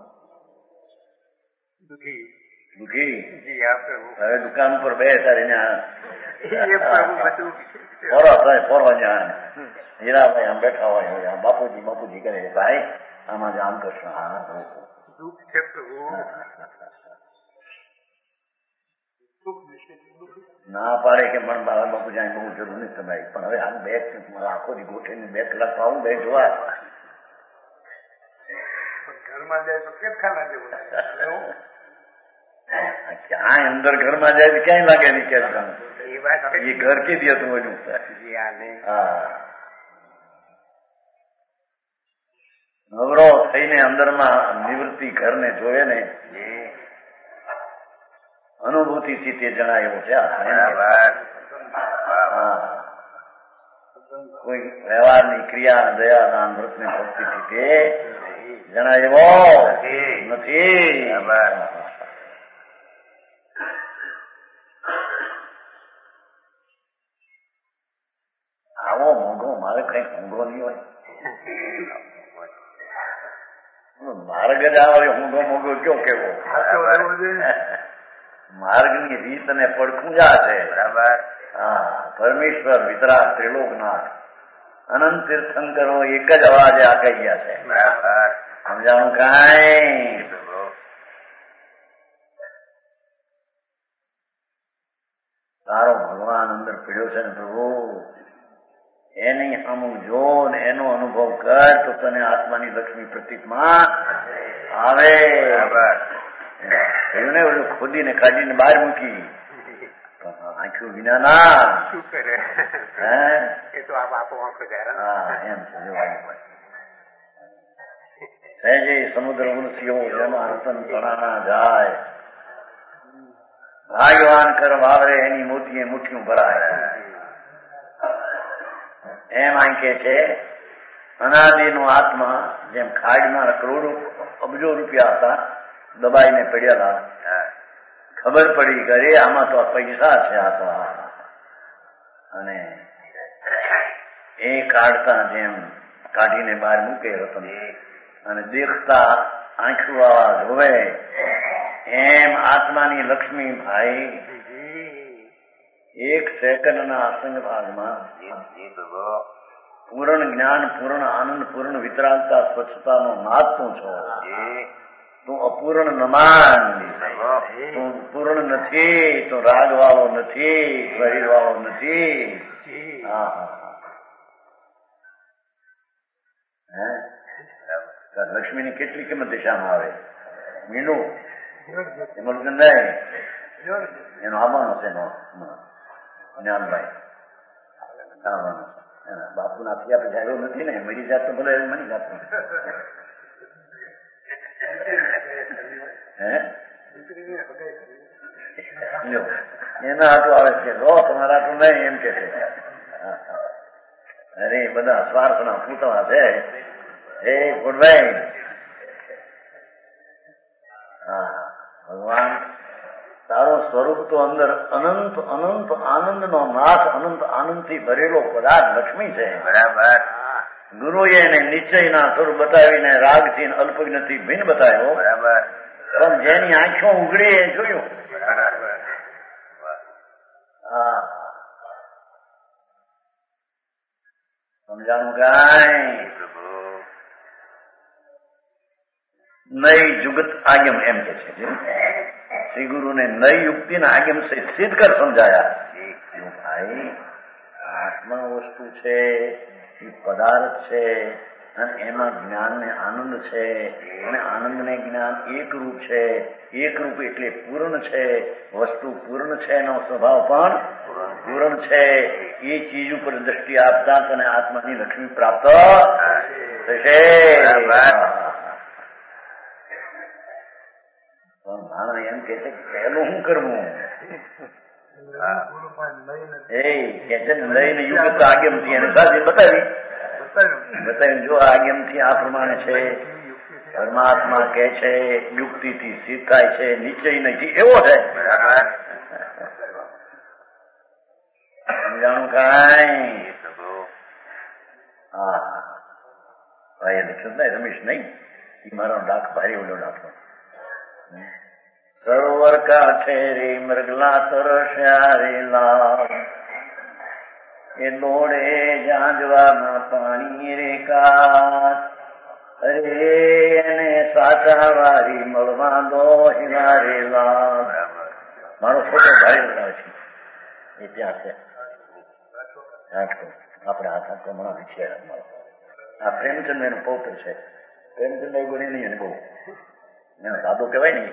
દુઃખી હવે દુકાન ઉપર બે હીરાભાઈ આમ બેઠા હોય બાપુજી કરે ભાઈ આમાં આમ કરશો. દુઃખ છે પ્રભુ ના પાડે કે મન બાબા બાપુ જાય બહુ જરૂર નહીં તમારી પણ હવે આમ બે આખો દી ગોઠવીને 2 કલાક આવું બે જોવા ઘરમાં જાય તો કેદખાના જેવું ક્યાંય અંદર ઘરમાં જાય તો ક્યાંય લાગે નહીં કેદખાનું. એ ઘર કીધી હતું બધું. હા નવરો થઈને અંદરમાં નિવૃત્તિ ઘરને જોવે ને અનુભૂતિથી તે જણાયું છે. કોઈ વ્યવહારની ક્રિયા દયા અમૃતની ભક્તિથી તે જણાયો નથી. આવો મોંઘો મારે કઈ ઊંઘો નહીં હોય. માર્ગ જ આવે ઊંઘો મોંઘો કયો કેવો માર્ગની રીત અને પડખુંજા છે. બરાબર. હા પરમેશ્વર વિતરાગ ત્રિલોકનાથ અનંત તીર્થંકરો એક જ અવાજે આ કહી ગયા છે. બરાબર. સમજાણું કાંઈ તારો ભગવાન અંદર પીડ્યો છે ને પ્રભુ એની સામું જો ને એનો અનુભવ કર તો તને આત્માની લક્ષ્મી પ્રતીકમાં આવે. કહ્યું ને ઓલું ખોદીને કાઢીને બહાર મૂકી આંખ્યું વિના ના શું કરે એમ છે. સહેજે સમુદ્ર ઉલસ્યો જેમાં રતન તણાના જાય ભાગ્યવાન કર વાવરે એની મોતીએ મુઠ્ઠીયું ભરાય. એમ આંકે છે અનાદિનો આત્મા જેમ ખાડમાં કરોડો અબજો રૂપિયા હતા દબાઈને પડેલા ખબર પડી કે આમાં તો પૈસા છે આ તો અને એ કાઢતા જેમ કાઢીને બહાર મૂકે રતન અને દેખતા આંખું આવા જોવે એમ આત્માની લક્ષ્મી ભાઈ એક સેકન્ડના અસંગ ભાગમાં પૂર્ણ જ્ઞાન પૂર્ણ આનંદ પૂર્ણ વિતરાગતા સ્વચ્છતાનો નાદ તું છો. તું અપૂર્ણ નમાન તું પૂર્ણ નથી તું રાગ વાળો નથી શરીર વાળો નથી. લક્ષ્મીની કેટલી કિંમત દિશામાં આવે મીંડું એમાં નહીં એનો આવવાનો છે જ્ઞાનભાઈ આવવાનો બાપુ ના થયા પછી આવ્યો નથી ને મરી જાત તો ભલે એવું મરી જાત એના હાટું આવે છે લો તમારા હાટું નહીં એમ કે છે. અરે બધા સ્વાર્થના પૂતળા છે. એ ગુડભાઈ હા ભગવાન તારો સ્વરૂપ તો અંદર અનંત અનંત આનંદ નો નાથ અનંત આનંદ થી ભરેલો પદાર્થ લક્ષ્મી છે. બરાબર. ગુરુએ એને નિશ્ચયના સ્વરૂપ બતાવીને રાગથી અલ્પજ્ઞથી ભિન્ન બતાવ્યો. બરાબર. પણ જેની આંખો ઉઘડી એ જોયું. હા સમજાણું કાંઈ નય જુગત આગમ એમ કે છે. શ્રી ગુરુને નય યુક્તિ ને આગમ સે સિદ્ધ કર સમજાયા. ભાઈ આત્મા વસ્તુ છે, એ પદાર્થ છે, અને એમાં જ્ઞાન ને આનંદ છે, અને આનંદ ને જ્ઞાન એક રૂપ છે. એક રૂપ એટલે પૂર્ણ છે. વસ્તુ પૂર્ણ છે, એનો સ્વભાવ પણ પૂર્ણ છે. એ ચીજ ઉપર દ્રષ્ટિ આપતા તને આત્માની લક્ષ્મી પ્રાપ્ત થશે. માણસ એમ કે છે પહેલું શું કરવું? એ કે છે લઈને યુગત આગમ થી એને સાચી બતાવી જો આગમ થી આ પ્રમાણે છે. પરમાત્મા કે છે યુક્તિ થી સિદ્ધ થાય છે, નિશ્ચય નથી એવો છે. સમજાણું કાંઈ? હા ભાઈ લખ્યું ને રમેશ નહીં, એ મારો ડાક ભારી ઓલો ડાકો. સરોવર કાંઠે રે મરગલા તરસ્યા રે લાલ, એ દોડે જાંજવાના પાણી રે કાચ. અરે એને સાચા વારી મળવા દો હિલા રે લાલ. મારો ફોટો ભારી બનાવે છે એ ત્યાં છે. આપણે હાથ હમણાં છે. આ પ્રેમચંદ એનો પૌત્ર છે. પ્રેમચંદ ગુણી નહીં એને બહુ એનો દાદો કહેવાય ને,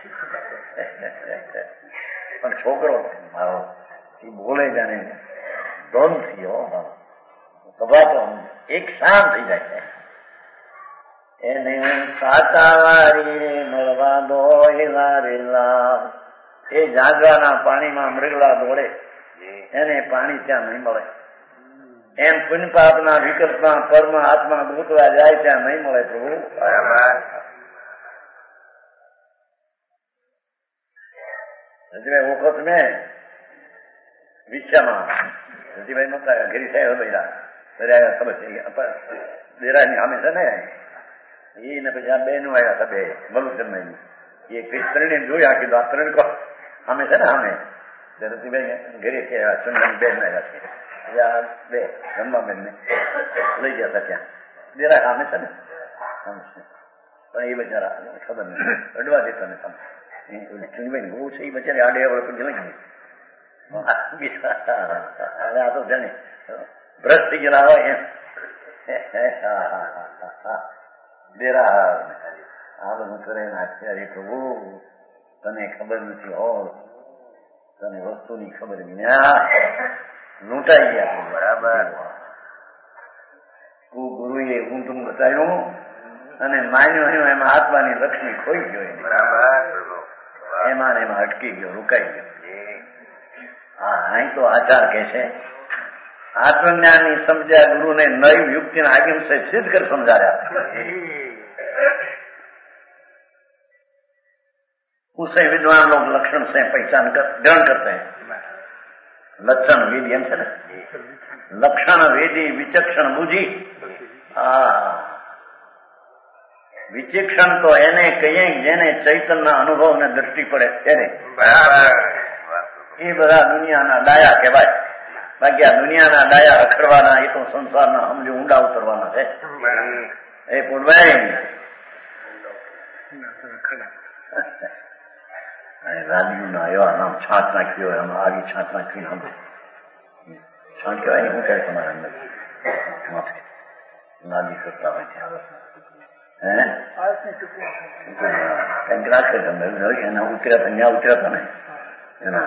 પણ છોકરો મારો એ બોલે જાણે દોન થયો સભા તો એક શાંત થઈ જાય છે. એને સાચા વારી મળવા દો હેલા રેલા. એ જાગવાના પાણીમાં મૃગલા દોડે, એને પાણી ત્યાં નહીં મળે. એમ પુણ્ય પાપના વિકલ્પમાં પરમા આત્મા ગોતવા જાય ત્યાં નહીં મળે. પ્રભુ રજીભાઈ વખત મેં વિછામાં રજીભાઈ નતા ઘેરી સાહેબ બૈરા ખબર છે દેરાની સામે છે ને એને પછી આ બેનું આવ્યા હતા બે મલુચંદ એ ત્રણે જોયા કીધું આ ત્રણ કો સામે છે ને સામે રજીભાઈ ઘરે છે ચંદ્રની બેન આવ્યા છે. બે રમવા બેન ને લઈ ગયા હતા ત્યાં દેરા સામે છે ને પણ એ બચારા ખબર નથી અડવા દેતા ને સામે ચુનભાઈ બહુ છે એ બચારી આડે આવડે પણ જલાઈ ગઈ. આ તો જાણે બ્રશ થઈ ગયેલા હોય એમ દેરા આ બધું કરે અત્યારે પ્રભુ તને ખબર નથી હોત, તને વસ્તુની ખબર વિના લૂંટાઈ ગયા. બરાબર ગુરુએ ઊંધું બતાવ્યું અને માન્યું એમાં આત્માની લક્ષ્મી ખોઈ ગયો. બરાબર એમાં એમાં અટકી ગયો, રોકાઈ ગયો. હા અહીં તો આચાર કે છે આત્મજ્ઞાનની સમજ્યા ગુરુને નય યુક્તિ આગમ से सिद्ध कर समझाया. उसे विद्वान लोग लक्षण से पहचान कर ग्रहण करते हैं. लक्षण वेदी एम છે ને લક્ષણ વેદી વિચક્ષણ બુજી. વિચક્ષણ તો એને કહીએ જેને ચૈતન્ય અનુભવ ને દ્રષ્ટિ પડે એને. એ બધા દુનિયાના ડાયા કહેવાય. બાકી આ દુનિયાના ડાયા રખડવાના એ તો સંસારના સમજો ઊંડા ઉતરવાના છે. એ પૂર્વાઈ રાજીવ ના એવા નામ છાંટ નાખ્યો એમાં આવી છાંટ નાખી નામ છાંટ કહેવાય ને શું કહે તમારા અંદર લાદી કરતા હોય ત્યાં કંઈક રાખે તમે એના ઉતર્યા હતા ત્યાં ઉતર્યા હતા ને એના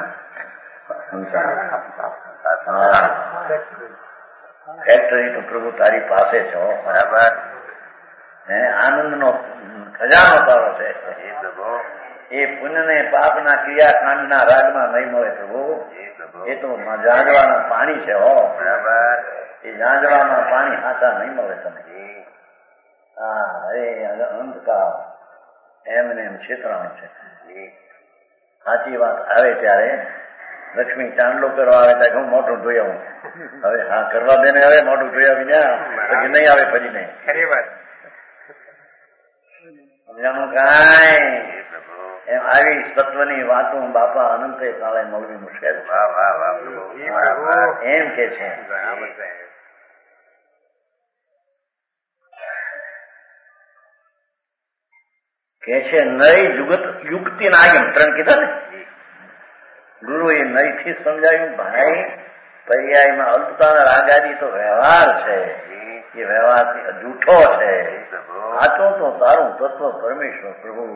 ફેક્ટરી તો પ્રભુ તારી પાસે છો. બરાબર આનંદ નો ખજાનો તારો છે. એ પુણ્ય ને પાપ ના ક્રિયાકાંડના રાગમાં નહીં મળે પ્રભુ. એ તો જાંજવાના પાણી છે હો. બરાબર એ જાંજવાના પાણી હાથા નહીં મળે તમે. હા એ અંધકાર એમને એમ છેતરાણું છે. સાચી વાત આવે ત્યારે લક્ષ્મી ચાંદલો કરવા આવે ત્યારે હું મોટું ધોઈ આવું. હવે હા કરવા દે ને હવે મોટું ધોઈ આવી ને પછી નહીં આવે ફરી નહીં. ખરી વાત સમજાનું કાંઈ એમ આવી તત્વની વાતો બાપા અનંતે કાળે મળવી મુશ્કેલ. એમ કે છે કે છે નય યુક્તિ નાગમ 3 કીધા ને. ગુરુએ નયથી સમજાયું ભાઈ પર્યાયમાં અલ્પતા રાગાદી તો વ્યવહાર છે, એ વ્યવહારથી જૂઠો છે. સાચો તો તારું તત્વ પરમેશ્વર પ્રભુ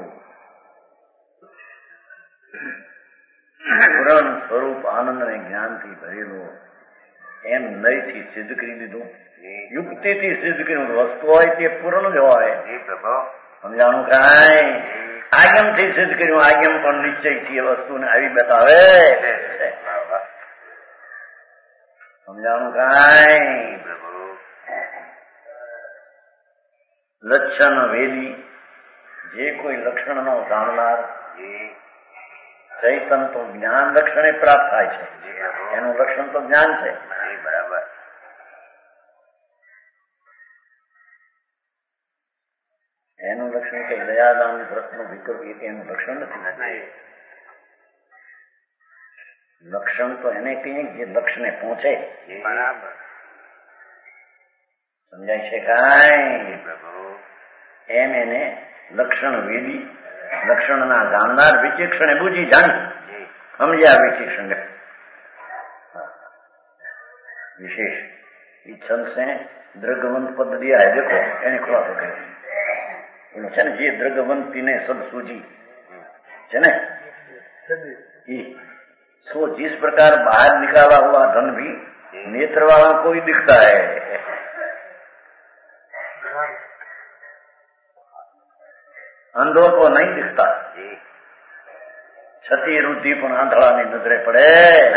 પૂરણ સ્વરૂપ આનંદ અને જ્ઞાનથી ભરેલું એમ નયથી સિદ્ધ કરી દીધું. યુક્તિથી સિદ્ધ કર્યું. વસ્તુ હોય તે પૂર્ણ જ હોય. સમજાણું કાંઈ આગમથી સિદ્ધ કર્યું. આગમ પણ નિશ્ચયથી એ વસ્તુને આવી બતાવે. સમજાણું કાંઈ લક્ષણ વેદી જે કોઈ લક્ષણ નો જાણનાર ચૈતન તો જ્ઞાન લક્ષણે પ્રાપ્ત થાય છે. એનું લક્ષણ તો જ્ઞાન છે. બરાબર. એનું લક્ષણ કે દયાદાન વ્રતનો વિકલ્પ એનું લક્ષણ નથી. લક્ષણ તો એને કહીએ જે લક્ષ્યને પહોંચે. બરાબર. સમજાય છે કાંઈ? એમ એને લક્ષણ વેદી લક્ષણના જાણનાર વિચક્ષણે બુજી જાણી સમજ્યા. વિચક્ષણ विशेष छंद से द्रगवंत पद दिया है. देखो એને ખુલાસો કર્યો છે ને. જે દ્રગવંતી ने सब सूझी है ना, सो जिस प्रकार बाहर निकाला हुआ धन भी नेत्र वाला को ही दिखता है. अंधों को नहीं दिखता. छठी रुद्धि पण आंधड़ा ने नजरे पड़े.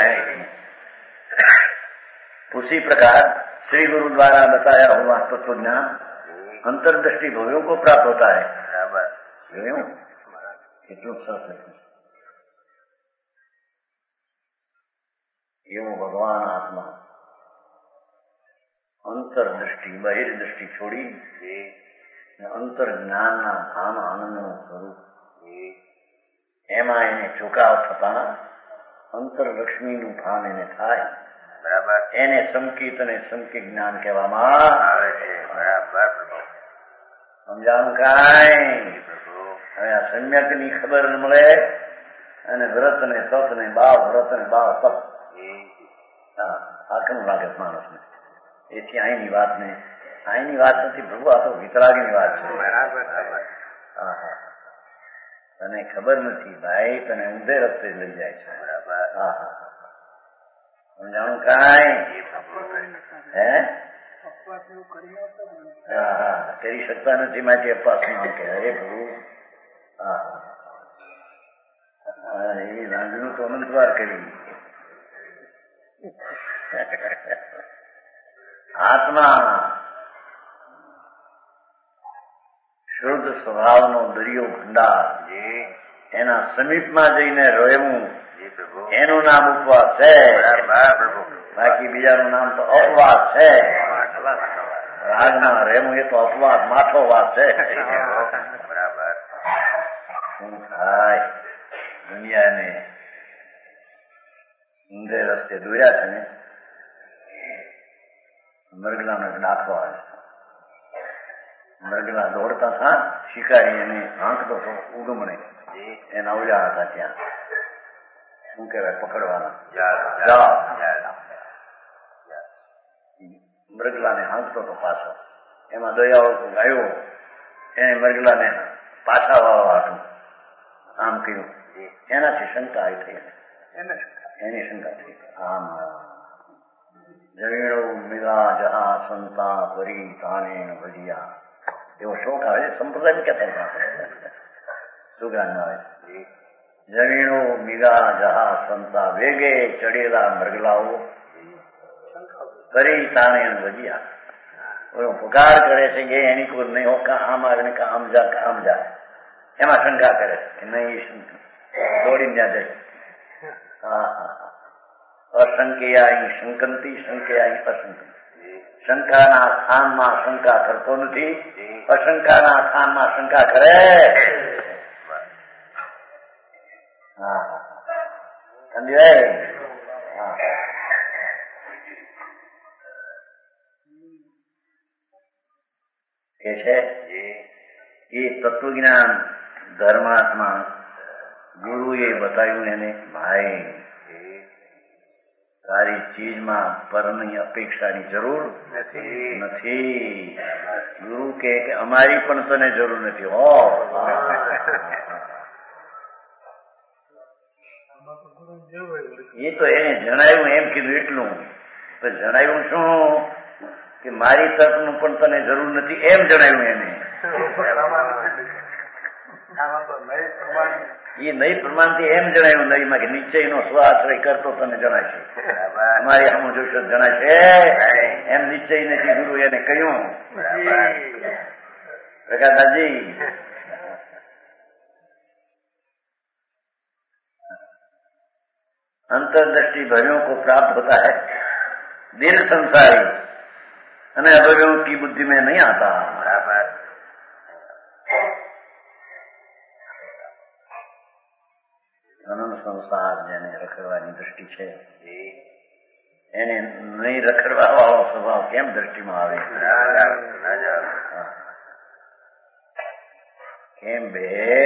उसी प्रकार श्री गुरु द्वारा बताया हुआ तत्व ज्ञान अंतर्दृष्टि भव्यों को प्राप्त होता है. કેટલું સરસ એવો ભગવાન આત્મા અંતરદૃષ્ટિ બહિર્દૃષ્ટિ છોડી અંતર જ્ઞાનના ધામ આનંદનું સ્વરૂપ એમાં એને ચુકાવ થતા અંતર લક્ષ્મીનું ભાન એને થાય. બરાબર. એને સંકિત અને સંકિત જ્ઞાન કહેવામાં આવે છે. બરાબર. સમજાણું કાંઈ? હવે આ સમ્યકની ખબર ન મળે અને વ્રત ને તપ ને ભાવ વ્રત ને ભાવ તપ આ કેમ લાગે માણસને? એથી અહીંની વાત ને અહીંની વાત નથી પ્રભુ, આ તો વિતરાગની વાત છે. બરાબર. તને ખબર નથી ભાઈ, તને ઊંધે રસ્તે લઈ જાય છે. બરાબર. સમજાણું કાંઈ? હે કરી શકતા નથી માટે અપવાસ નામ કે હરે પ્રભુ. એવી રાંધનું તો અનંતવાર કરી. આત્મા શુદ્ધ સ્વભાવનો દરિયો ભંડાર એના સમીપમાં જઈને રહેવું એનું નામ ઉપવાસ છે. બાકી બીજાનું નામ તો અપવાસ છે. રાજમાં રહેવું એ તો અપવાસ માથો વાત છે. બરાબર. શું થાય? દુનિયાને ઊંધે રસ્તે દોર્યા છે ને. મરગલાનો દાખલો આવે. મરગલા દોડતા હતા, શિકારી એને આંકતો હતો ઉગમણે. એના ઉજા હતા ત્યાં. શું કહેવાય? પકડવાના જાળ. મરગલાને હાંકતો હતો પાછો. એમાં દયાળો ગાયો એને મરગલાને પાછા વાળવા હતું આમ કર્યું. એનાથી શંકા આવી થઈ. એની શંકા થઈ. આમ જમીણો મિલા જહા સંતા પરી તાણે ભજિયા એવો શોખ આવે. સંપ્રદાય કહેતા શું જ્ઞાન આવે? જમીણો મિલા જહા સંતા વેગે ચડેલા મરગલાઓ કરી તાણે ભજિયા. પુકાર કરે છે કે એની કોઈ નહીં હો, કા આમ આવે ને કા આમ જા કા આમ જા. એમાં શંકા કરે કે નહીં દોડીને ત્યાં જાય. અશંકયા શંકંતી શંકયા અશંકંતી. શંકાના સ્થાનમાં શંકા કરતો નથી, અશંકાના સ્થાનમાં શંકા કરે. સમજાય? કે છે એ તત્વજ્ઞાન ધર્માત્મા ગુરુએ બતાવ્યું એને, ભાઈ તારી ચીજમાં પરની અપેક્ષાની જરૂર નથી. ગુરુ કે અમારી પણ તને જરૂર નથી. એ તો એને જણાવ્યું એમ કીધું એટલું. તો જણાવ્યું શું કે મારી તરફનું પણ તને જરૂર નથી એમ જણાવ્યું એને. એ નહી પ્રમાણથી એમ જણાવ્યું નહીમાં કે નિશ્ચયનો સ્વાશ્રય કરતો તને જણાશે. અમારી આમ જોશો જણાશે એમ નિશ્ચય નથી ગુરુ એને કહ્યું. પ્રકાશદાસજી अंतर्दृष्टि भयों को प्राप्त होता है दीर्घ संसारी, અને અભવ્યોं की बुद्धि में नहीं आता. અનંત સંસાર જેને રખડવાની દ્રષ્ટિ છે એને નહીં રખડવા વાળો સ્વભાવ કેમ દ્રષ્ટિમાં આવે? કેમ બે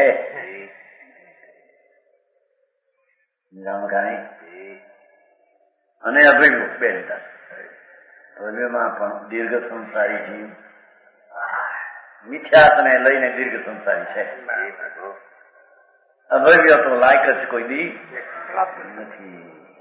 જાણકારી અને અભિગમ બે લીધા. ભવ્યમાં પણ દીર્ઘ સંસારી જીવ મિથ્યાસને લઈને દીર્ઘ સંસારી છે. અભવ્ય તો લાયક જ કોઈ દી નથી.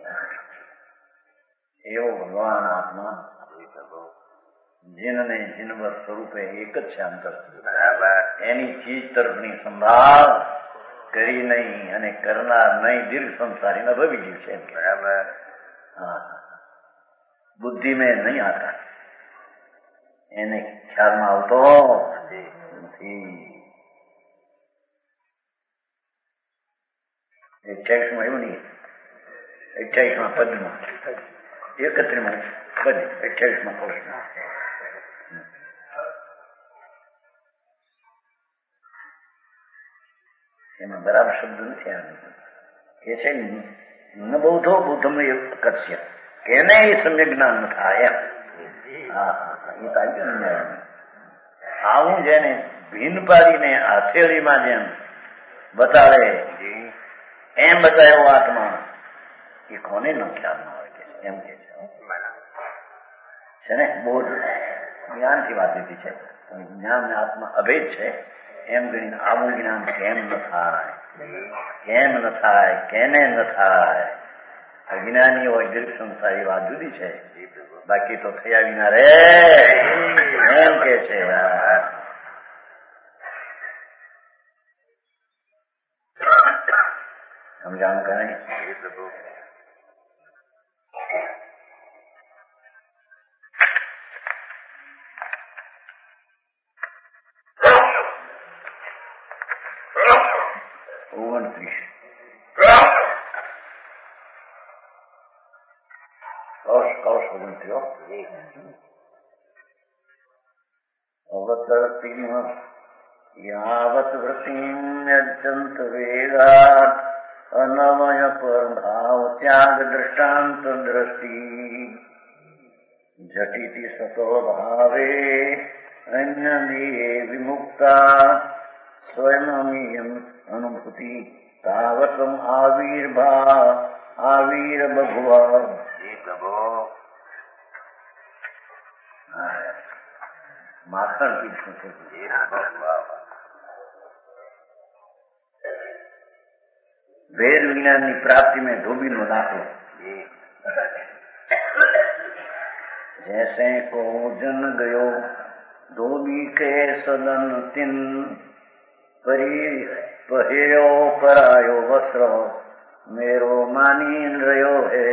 એવો ભગવાન આત્મા જીનને જીનવર સ્વરૂપે એક જ છે અંતર. એની ચીજ તરફની સંભાળ કરી નહીં અને કરનાર નહીં દીર્ઘ સંસારી અભવી જીવ છે. બરાબર. હા, બુદ્ધિ में नहीं आता, એને ખ્યાલમાં આવતો નથી. 28 એવું નહીં, 28 પદમાં 31 પદ 28 પ્રશ્ન એમાં બરાબર શબ્દ નથી આવ્યો. કે છે ન બૌદ્ધો બુદ્ધમ કશ્ય કેને એ સમ્યક જ્ઞાન ન થાય. એ તારી આવું જેને ભીન પાડીને હથેળીમાં જેમ બતાવે એમ બતાવ્યો આત્મા એ કોને ન ખ્યાલમાં હોય કે એમ કે છે ને. બોધ જ્ઞાનથી વાત લીધી છે. જ્ઞાન ને આત્મા અભેદ છે એમ ગણીને આવું જ્ઞાન કેમ ન થાય, કેમ ન થાય, કેને ન થાય. અજ્ઞાની હોય દીર્ઘ સંસારી વાત જુદી છે, બાકી તો થયા વિના રે એમ કે છે. સમજાણ કરે यावत वृत्तिं यजन्त वेदात् अनवय परभाव त्याग दृष्टांत दृष्टि झटिति सतो भावे अन्यदीये विमुक्ता स्वयं अनुभूति तावतम आविर्भाव आवीर बभुव. माखण की वेद विज्ञान की प्राप्ति में धोबी नो दाखलो. जैसे को जन गयो धोबी के सदन तिन परी पहिरो करायो वस्त्र मेरो मानी रयो है.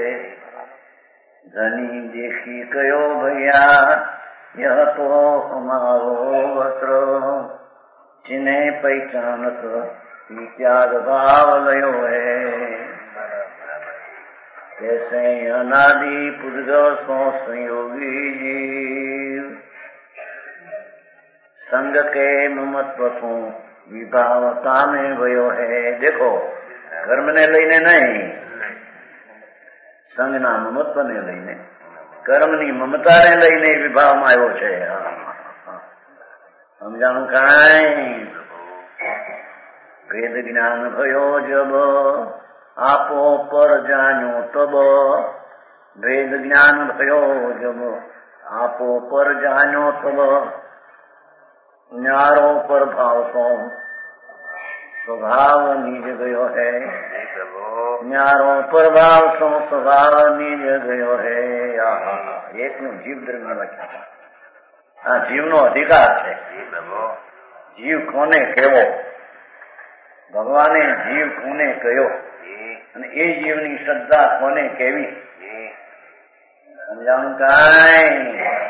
धनी देखी कयो भैया यह तो हमारो वस्त्र जिन्हें पहचानत त्याग भाव लयो है. कैसे अनादि पुद्गल सो संयोगी जीव संग के ममत्व को विभावता में भयो है. देखो कर्म ने लईने नहीं, संग ना ममत्व ने लईने કર્મની મમતાને લઈને વિભાવમાં આવ્યો છે. સમજાણું કાંઈ વેદ જ્ઞાન ભયો જબ આપો પર જાણ્યો તબ વેદ જ્ઞાન ભયો જબ આપો પર જાણ્યો તબ ન્યારો પર ભાવ સો स्वभाव निज गयो है न्यारो पर भाव सो स्वभाव निज गयो है एक નું જીવ ધર્મ લખ્યા આ જીવનો અધિકાર છે જીવ કોને કેવો ભગવાને જીવ કોને કયો અને એ જીવની શ્રદ્ધા કોને કેવી સમજાણું કાંઈ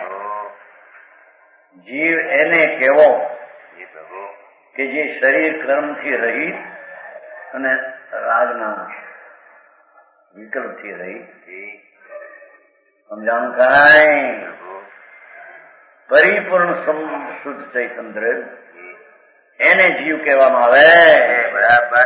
જીવ એને કેવો કે જે શરીર કર્મથી રહિત અને રાગના વિકલ્પથી રહિત સમજાણું કાંઈ પરિપૂર્ણ શુદ્ધ ચૈતન્ય એને જીવ કહેવામાં આવે બરાબર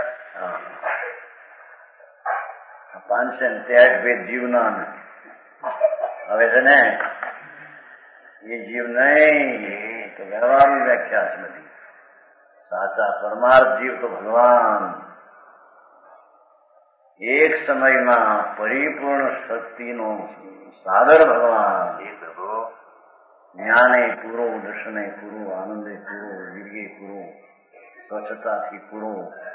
513 જીવના હવે છે ને એ જીવ નહીં તો વ્યવહારની વ્યાખ્યા જ નથી સાચા પરમાર્થ જીવ તો ભગવાન એક સમયમાં પરિપૂર્ણ શક્તિનો સાગર ભગવાન જ્ઞાને પૂરો દર્શને પૂરો આનંદે પૂરો વીર્ય પૂરો સ્વચ્છતાથી પૂરો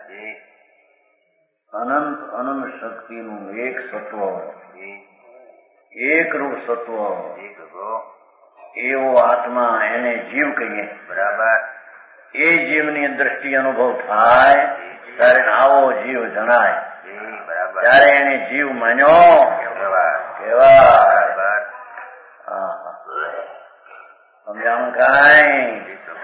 અનંત અનંત શક્તિનું એક સત્વ એક રૂપ સત્વ એવો આત્મા એને જીવ કહીએ બરાબર એ જીવની દ્રષ્ટિ અનુભવ થાય ત્યારે આવો જીવ જણાય ત્યારે એને જીવ માન્યો કેવા સમજાણું કાંઈ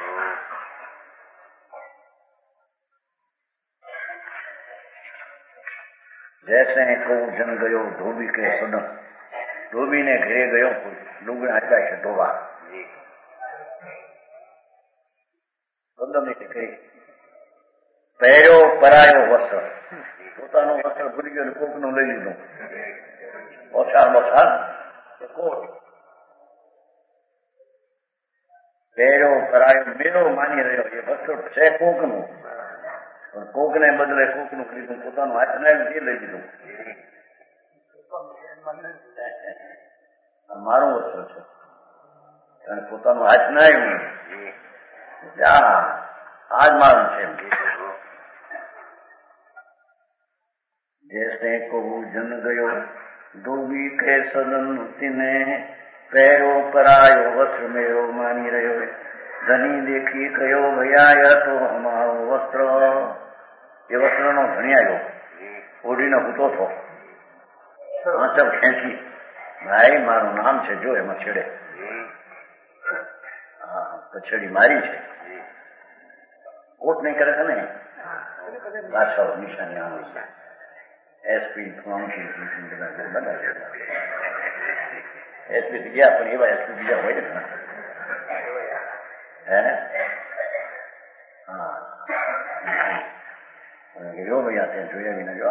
जैसे को जन गयो धोबी के सदन धोबी ने घरे गयो डूंगरा आटा છે ધોવા પહેર્યો પરાયો વસ્ત્ર પોતાનું વસ્ત્ર ભૂલી ગયો કોકનું લઈ લીધું ઓછાર બોછાર કોટ પહેર્યો પરાયો મેળો માની રહ્યો એ વસ્ત્ર છે કોકનું પણ કોકને બદલે કોકનું લીધું પોતાનું હાથ ને લઈ લીધું મારું વસ્ત્ર છે અને પોતાનું હાથ ના આવ્યું आज मालूम है जैसे को जन गयो धोबी के सदन तिने पैरो परायो वस्त्र मेरो मानी रहो धनी देखी कयो भैया तो हमारो वस्त्र ये वस्त्र नो धनी आयो ओढ़ी ने हूतो थो आंचल खेंची भाई मारू नाम है जो एम छेड़े कछड़ी मारी है कोट नहीं करे ने बादशाह निशानी आना एसपी एसपी तो गया પણ એવા એસપી બીજા હોય ને હે હા જો ભાઈ આતે જોયા વિના જો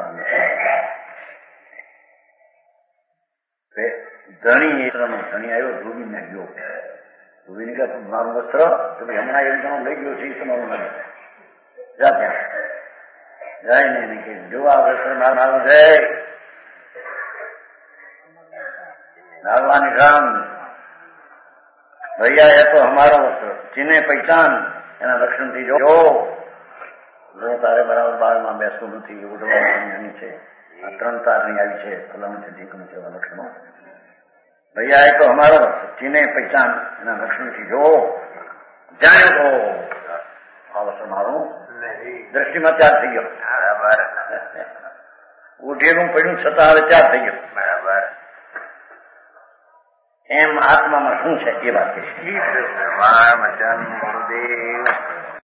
ધણી ધણી આવ્યો ધોબીને ગયો ધોબીને કહે મારું વસ્ત્ર તમે હમણાં એમ તમે લઈ ગયો છે તમારું નથી જા ત્યાં જાય ને કે જો આ વસ્ત્ર મારું છે नागवानी राम भैया है तो हमारा वस्त्र जिन्हें पहचान एना लक्षण थी जो तारे बराबर बाग में बेसતું નથી ઉડવાની છે આ ત્રણ તારની આવી છે ફલાણું છે ઢીકણું છે લક્ષણો भैया है तो हमारा वस्त्र जिन्हें पहचान एना लक्षण थी जो जाने को આ વસ્ત્ર મારું દ્રષ્ટિમાં ચાર થઈ ગયો બરાબર ઉઠેલું પડ્યું છતાં હવે ચાર થઈ ગયો બરાબર એમ આત્મામાં શું છે એ વાત છે.